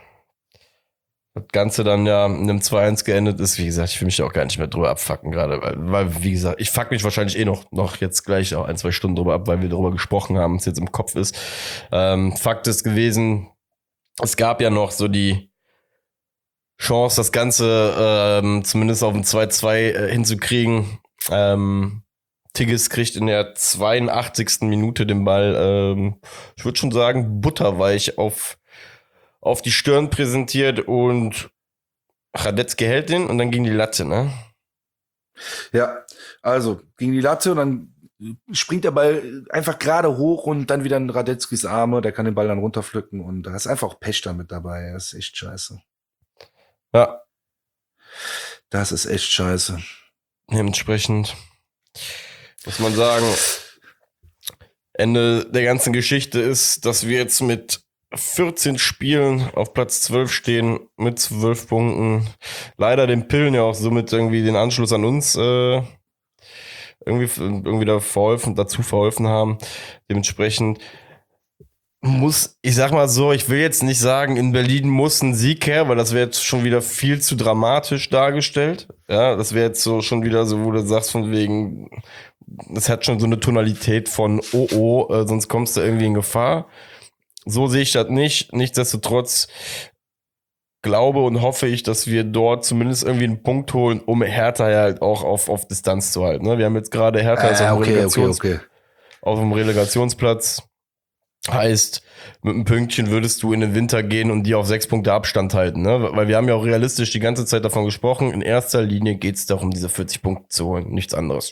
Speaker 2: das Ganze dann ja in einem 2-1 geendet ist. Wie gesagt, ich will mich da auch gar nicht mehr drüber abfucken gerade, weil wie gesagt, ich fuck mich wahrscheinlich noch jetzt gleich auch 1-2 Stunden drüber ab, weil wir darüber gesprochen haben, was jetzt im Kopf ist. Fakt ist gewesen, es gab ja noch so die Chance, das Ganze zumindest auf ein 2-2 hinzukriegen. Tigges kriegt in der 82. Minute den Ball, ich würde schon sagen, butterweich auf die Stirn präsentiert und Radetzky hält den und dann ging die Latte, ne?
Speaker 1: Ja, also gegen die Latte und dann springt der Ball einfach gerade hoch und dann wieder in Radetzkys Arme, der kann den Ball dann runterpflücken und da ist einfach auch Pech damit dabei, das ist echt scheiße.
Speaker 2: Ja.
Speaker 1: Das ist echt scheiße.
Speaker 2: Dementsprechend muss man sagen, Ende der ganzen Geschichte ist, dass wir jetzt mit 14 Spielen auf Platz 12 stehen, mit 12 Punkten. Leider den Pillen ja auch somit irgendwie den Anschluss an uns irgendwie dazu verholfen haben. Dementsprechend ich sag mal so, ich will jetzt nicht sagen, in Berlin muss ein Sieg her, weil das wäre jetzt schon wieder viel zu dramatisch dargestellt. Ja, das wäre jetzt so schon wieder so, wo du sagst von wegen, das hat schon so eine Tonalität von sonst kommst du irgendwie in Gefahr. So sehe ich das nicht. Nichtsdestotrotz glaube und hoffe ich, dass wir dort zumindest irgendwie einen Punkt holen, um Hertha ja halt auch auf Distanz zu halten. Ne? Wir haben jetzt gerade Hertha ist auf dem Relegationsplatz. Heißt, mit einem Pünktchen würdest du in den Winter gehen und die auf 6 Punkte Abstand halten, ne? Weil wir haben ja auch realistisch die ganze Zeit davon gesprochen, in erster Linie geht es darum, diese 40 Punkte zu holen, nichts anderes.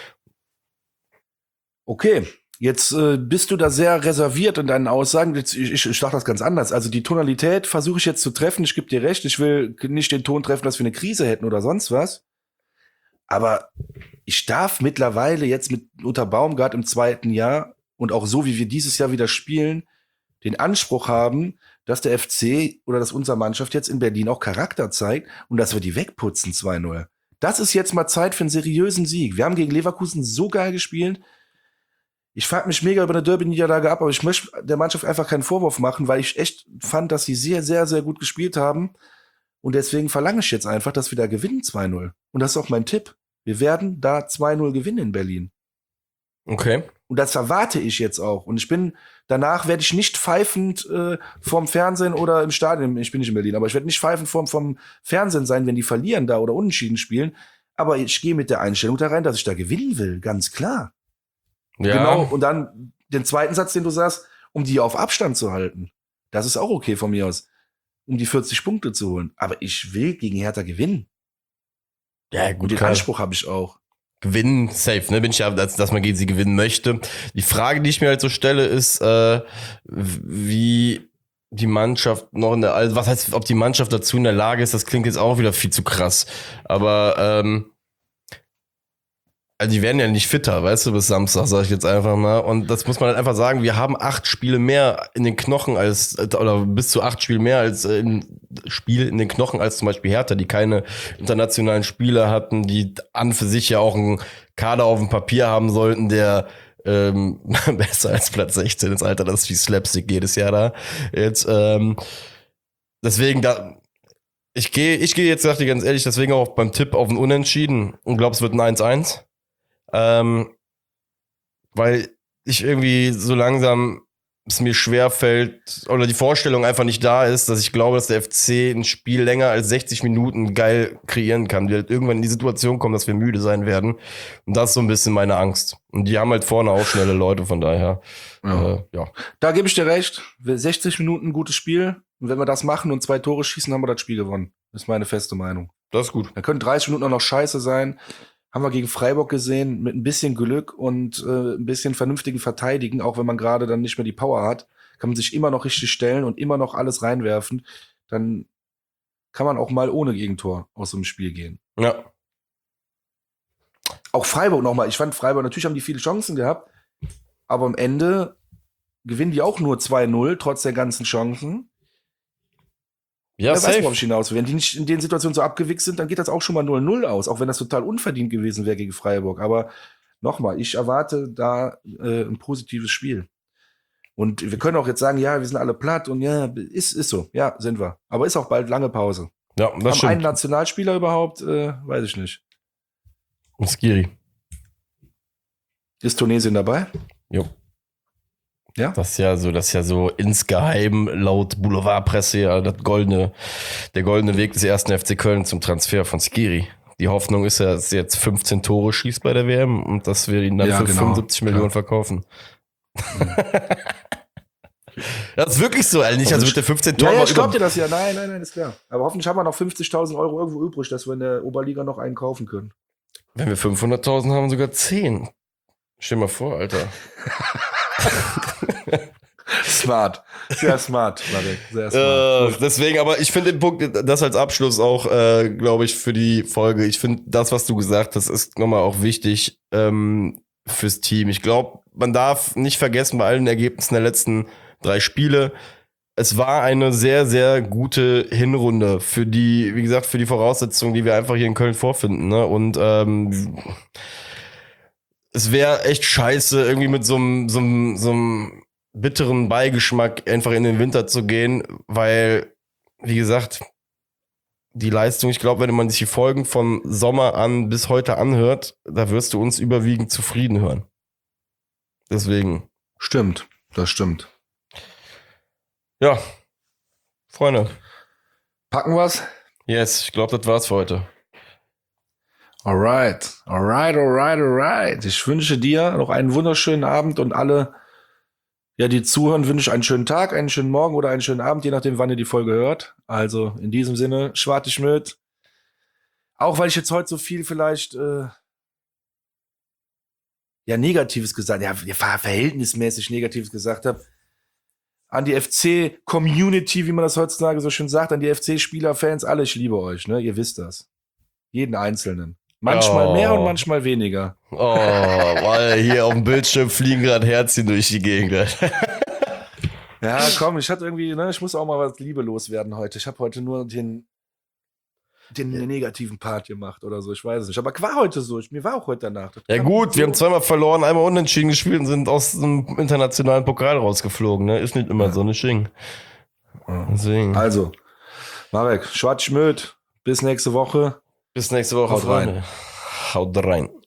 Speaker 1: Okay, jetzt bist du da sehr reserviert in deinen Aussagen. Ich sage das ganz anders. Also die Tonalität versuche ich jetzt zu treffen. Ich gebe dir recht, ich will nicht den Ton treffen, dass wir eine Krise hätten oder sonst was. Aber ich darf mittlerweile jetzt mit unter Baumgart im 2. Jahr und auch so, wie wir dieses Jahr wieder spielen, den Anspruch haben, dass der FC oder dass unsere Mannschaft jetzt in Berlin auch Charakter zeigt und dass wir die wegputzen 2-0. Das ist jetzt mal Zeit für einen seriösen Sieg. Wir haben gegen Leverkusen so geil gespielt. Ich frage mich mega über eine Derby-Niederlage ab, aber ich möchte der Mannschaft einfach keinen Vorwurf machen, weil ich echt fand, dass sie sehr, sehr, sehr gut gespielt haben. Und deswegen verlange ich jetzt einfach, dass wir da gewinnen 2-0. Und das ist auch mein Tipp. Wir werden da 2-0 gewinnen in Berlin.
Speaker 2: Okay.
Speaker 1: Und das erwarte ich jetzt auch. Und danach werde ich nicht pfeifend vorm Fernsehen oder im Stadion, ich bin nicht in Berlin, aber ich werde nicht pfeifend vorm Fernsehen sein, wenn die verlieren da oder unentschieden spielen. Aber ich gehe mit der Einstellung da rein, dass ich da gewinnen will, ganz klar. Ja. Genau, und dann den zweiten Satz, den du sagst, um die auf Abstand zu halten. Das ist auch okay von mir aus, um die 40 Punkte zu holen. Aber ich will gegen Hertha gewinnen.
Speaker 2: Ja, gut.
Speaker 1: Und den Anspruch habe ich auch.
Speaker 2: Gewinnen, safe, ne? Bin ich ja, dass man gegen sie gewinnen möchte. Die Frage, die ich mir halt so stelle, ist, wie die Mannschaft noch also was heißt, ob die Mannschaft dazu in der Lage ist, das klingt jetzt auch wieder viel zu krass. Aber also die werden ja nicht fitter, weißt du, bis Samstag, sag ich jetzt einfach mal. Und das muss man halt einfach sagen, wir haben 8 Spiele mehr in den Knochen oder bis zu 8 Spiele mehr als in den Knochen als zum Beispiel Hertha, die keine internationalen Spieler hatten, die an für sich ja auch einen Kader auf dem Papier haben sollten, der besser als Platz 16 ist, Alter, das ist wie Slapstick jedes Jahr da. Jetzt, deswegen ich gehe jetzt, sag ich dir ganz ehrlich, deswegen auch beim Tipp auf ein Unentschieden und glaube, es wird ein 1-1. Weil ich irgendwie so langsam es mir schwer fällt oder die Vorstellung einfach nicht da ist, dass ich glaube, dass der FC ein Spiel länger als 60 Minuten geil kreieren kann. Wir halt irgendwann in die Situation kommen, dass wir müde sein werden. Und das ist so ein bisschen meine Angst. Und die haben halt vorne auch schnelle Leute, von daher. Ja.
Speaker 1: Da gebe ich dir recht. 60 Minuten gutes Spiel. Und wenn wir das machen und 2 Tore schießen, haben wir das Spiel gewonnen. Das ist meine feste Meinung.
Speaker 2: Das ist gut.
Speaker 1: Da können 30 Minuten auch noch scheiße sein. Haben wir gegen Freiburg gesehen, mit ein bisschen Glück und ein bisschen vernünftigen Verteidigen, auch wenn man gerade dann nicht mehr die Power hat, kann man sich immer noch richtig stellen und immer noch alles reinwerfen. Dann kann man auch mal ohne Gegentor aus so einem Spiel gehen.
Speaker 2: Ja.
Speaker 1: Auch Freiburg nochmal. Ich fand Freiburg, natürlich haben die viele Chancen gehabt, aber am Ende gewinnen die auch nur 2-0, trotz der ganzen Chancen.
Speaker 2: Ja,
Speaker 1: safe. Weißt du, worauf
Speaker 2: ich
Speaker 1: hinaus will? Wenn die nicht in den Situationen so abgewichst sind, dann geht das auch schon mal 0-0 aus, auch wenn das total unverdient gewesen wäre gegen Freiburg. Aber nochmal, ich erwarte da ein positives Spiel. Und wir können auch jetzt sagen, ja, wir sind alle platt und ja, ist so. Ja, sind wir. Aber ist auch bald lange Pause.
Speaker 2: Ja, das
Speaker 1: stimmt. Einen Nationalspieler überhaupt? Weiß ich nicht.
Speaker 2: Skiri.
Speaker 1: Ist Tunesien dabei?
Speaker 2: Jo.
Speaker 1: Ja?
Speaker 2: Das ist ja so insgeheim laut Boulevardpresse ja der goldene Weg des ersten FC Köln zum Transfer von Skiri. Die Hoffnung ist ja, dass er jetzt 15 Tore schießt bei der WM und dass wir ihn dann für 75 Millionen verkaufen. Mhm. Das ist wirklich so, eigentlich. Also mit der 15 Tore.
Speaker 1: Ja, ich glaub dir das ja. Nein, ist klar. Aber hoffentlich haben wir noch 50.000 Euro irgendwo übrig, dass wir in der Oberliga noch einen kaufen können.
Speaker 2: Wenn wir 500.000 haben, sogar 10. Stell mal vor, Alter.
Speaker 1: Smart. Sehr smart, Marek. Sehr smart.
Speaker 2: Deswegen, aber ich finde den Punkt, das als Abschluss auch, glaube ich, für die Folge. Ich finde, das, was du gesagt hast, ist nochmal auch wichtig fürs Team. Ich glaube, man darf nicht vergessen, bei allen Ergebnissen der letzten 3 Spiele, es war eine sehr, sehr gute Hinrunde für die, wie gesagt, für die Voraussetzungen, die wir einfach hier in Köln vorfinden. Ne? Und es wäre echt scheiße, irgendwie mit so einem bitteren Beigeschmack, einfach in den Winter zu gehen, weil, wie gesagt, die Leistung, ich glaube, wenn man sich die Folgen vom Sommer an bis heute anhört, da wirst du uns überwiegend zufrieden hören. Deswegen.
Speaker 1: Stimmt, das stimmt.
Speaker 2: Ja, Freunde.
Speaker 1: Packen wir's?
Speaker 2: Yes, ich glaube, das war's für heute.
Speaker 1: Alright. Ich wünsche dir noch einen wunderschönen Abend und alle, ja, die zuhören, wünsche ich einen schönen Tag, einen schönen Morgen oder einen schönen Abend, je nachdem, wann ihr die Folge hört. Also in diesem Sinne, Schwarte Schmöd. Auch weil ich jetzt heute so viel vielleicht Negatives gesagt, verhältnismäßig Negatives gesagt habe. An die FC-Community, wie man das heutzutage so schön sagt, an die FC-Spieler, Fans, alle, ich liebe euch, ne? Ihr wisst das. Jeden Einzelnen. Manchmal mehr und manchmal weniger.
Speaker 2: Oh, weil hier auf dem Bildschirm fliegen gerade Herzchen durch die Gegend.
Speaker 1: Ja, komm, ich hatte irgendwie, ne, ich muss auch mal was Liebe loswerden heute. Ich habe heute nur den negativen Part gemacht oder so, ich weiß es nicht. Aber war heute so, mir war auch heute danach.
Speaker 2: Ja gut, wir haben zweimal verloren, einmal unentschieden gespielt und sind aus dem internationalen Pokal rausgeflogen. Ne? Ist nicht immer so eine Sching. Deswegen.
Speaker 1: Also, Marek, Schwarz Schmöd, bis nächste Woche.
Speaker 2: Bis nächste Woche,
Speaker 1: Haut rein.
Speaker 2: Freunde. Haut rein.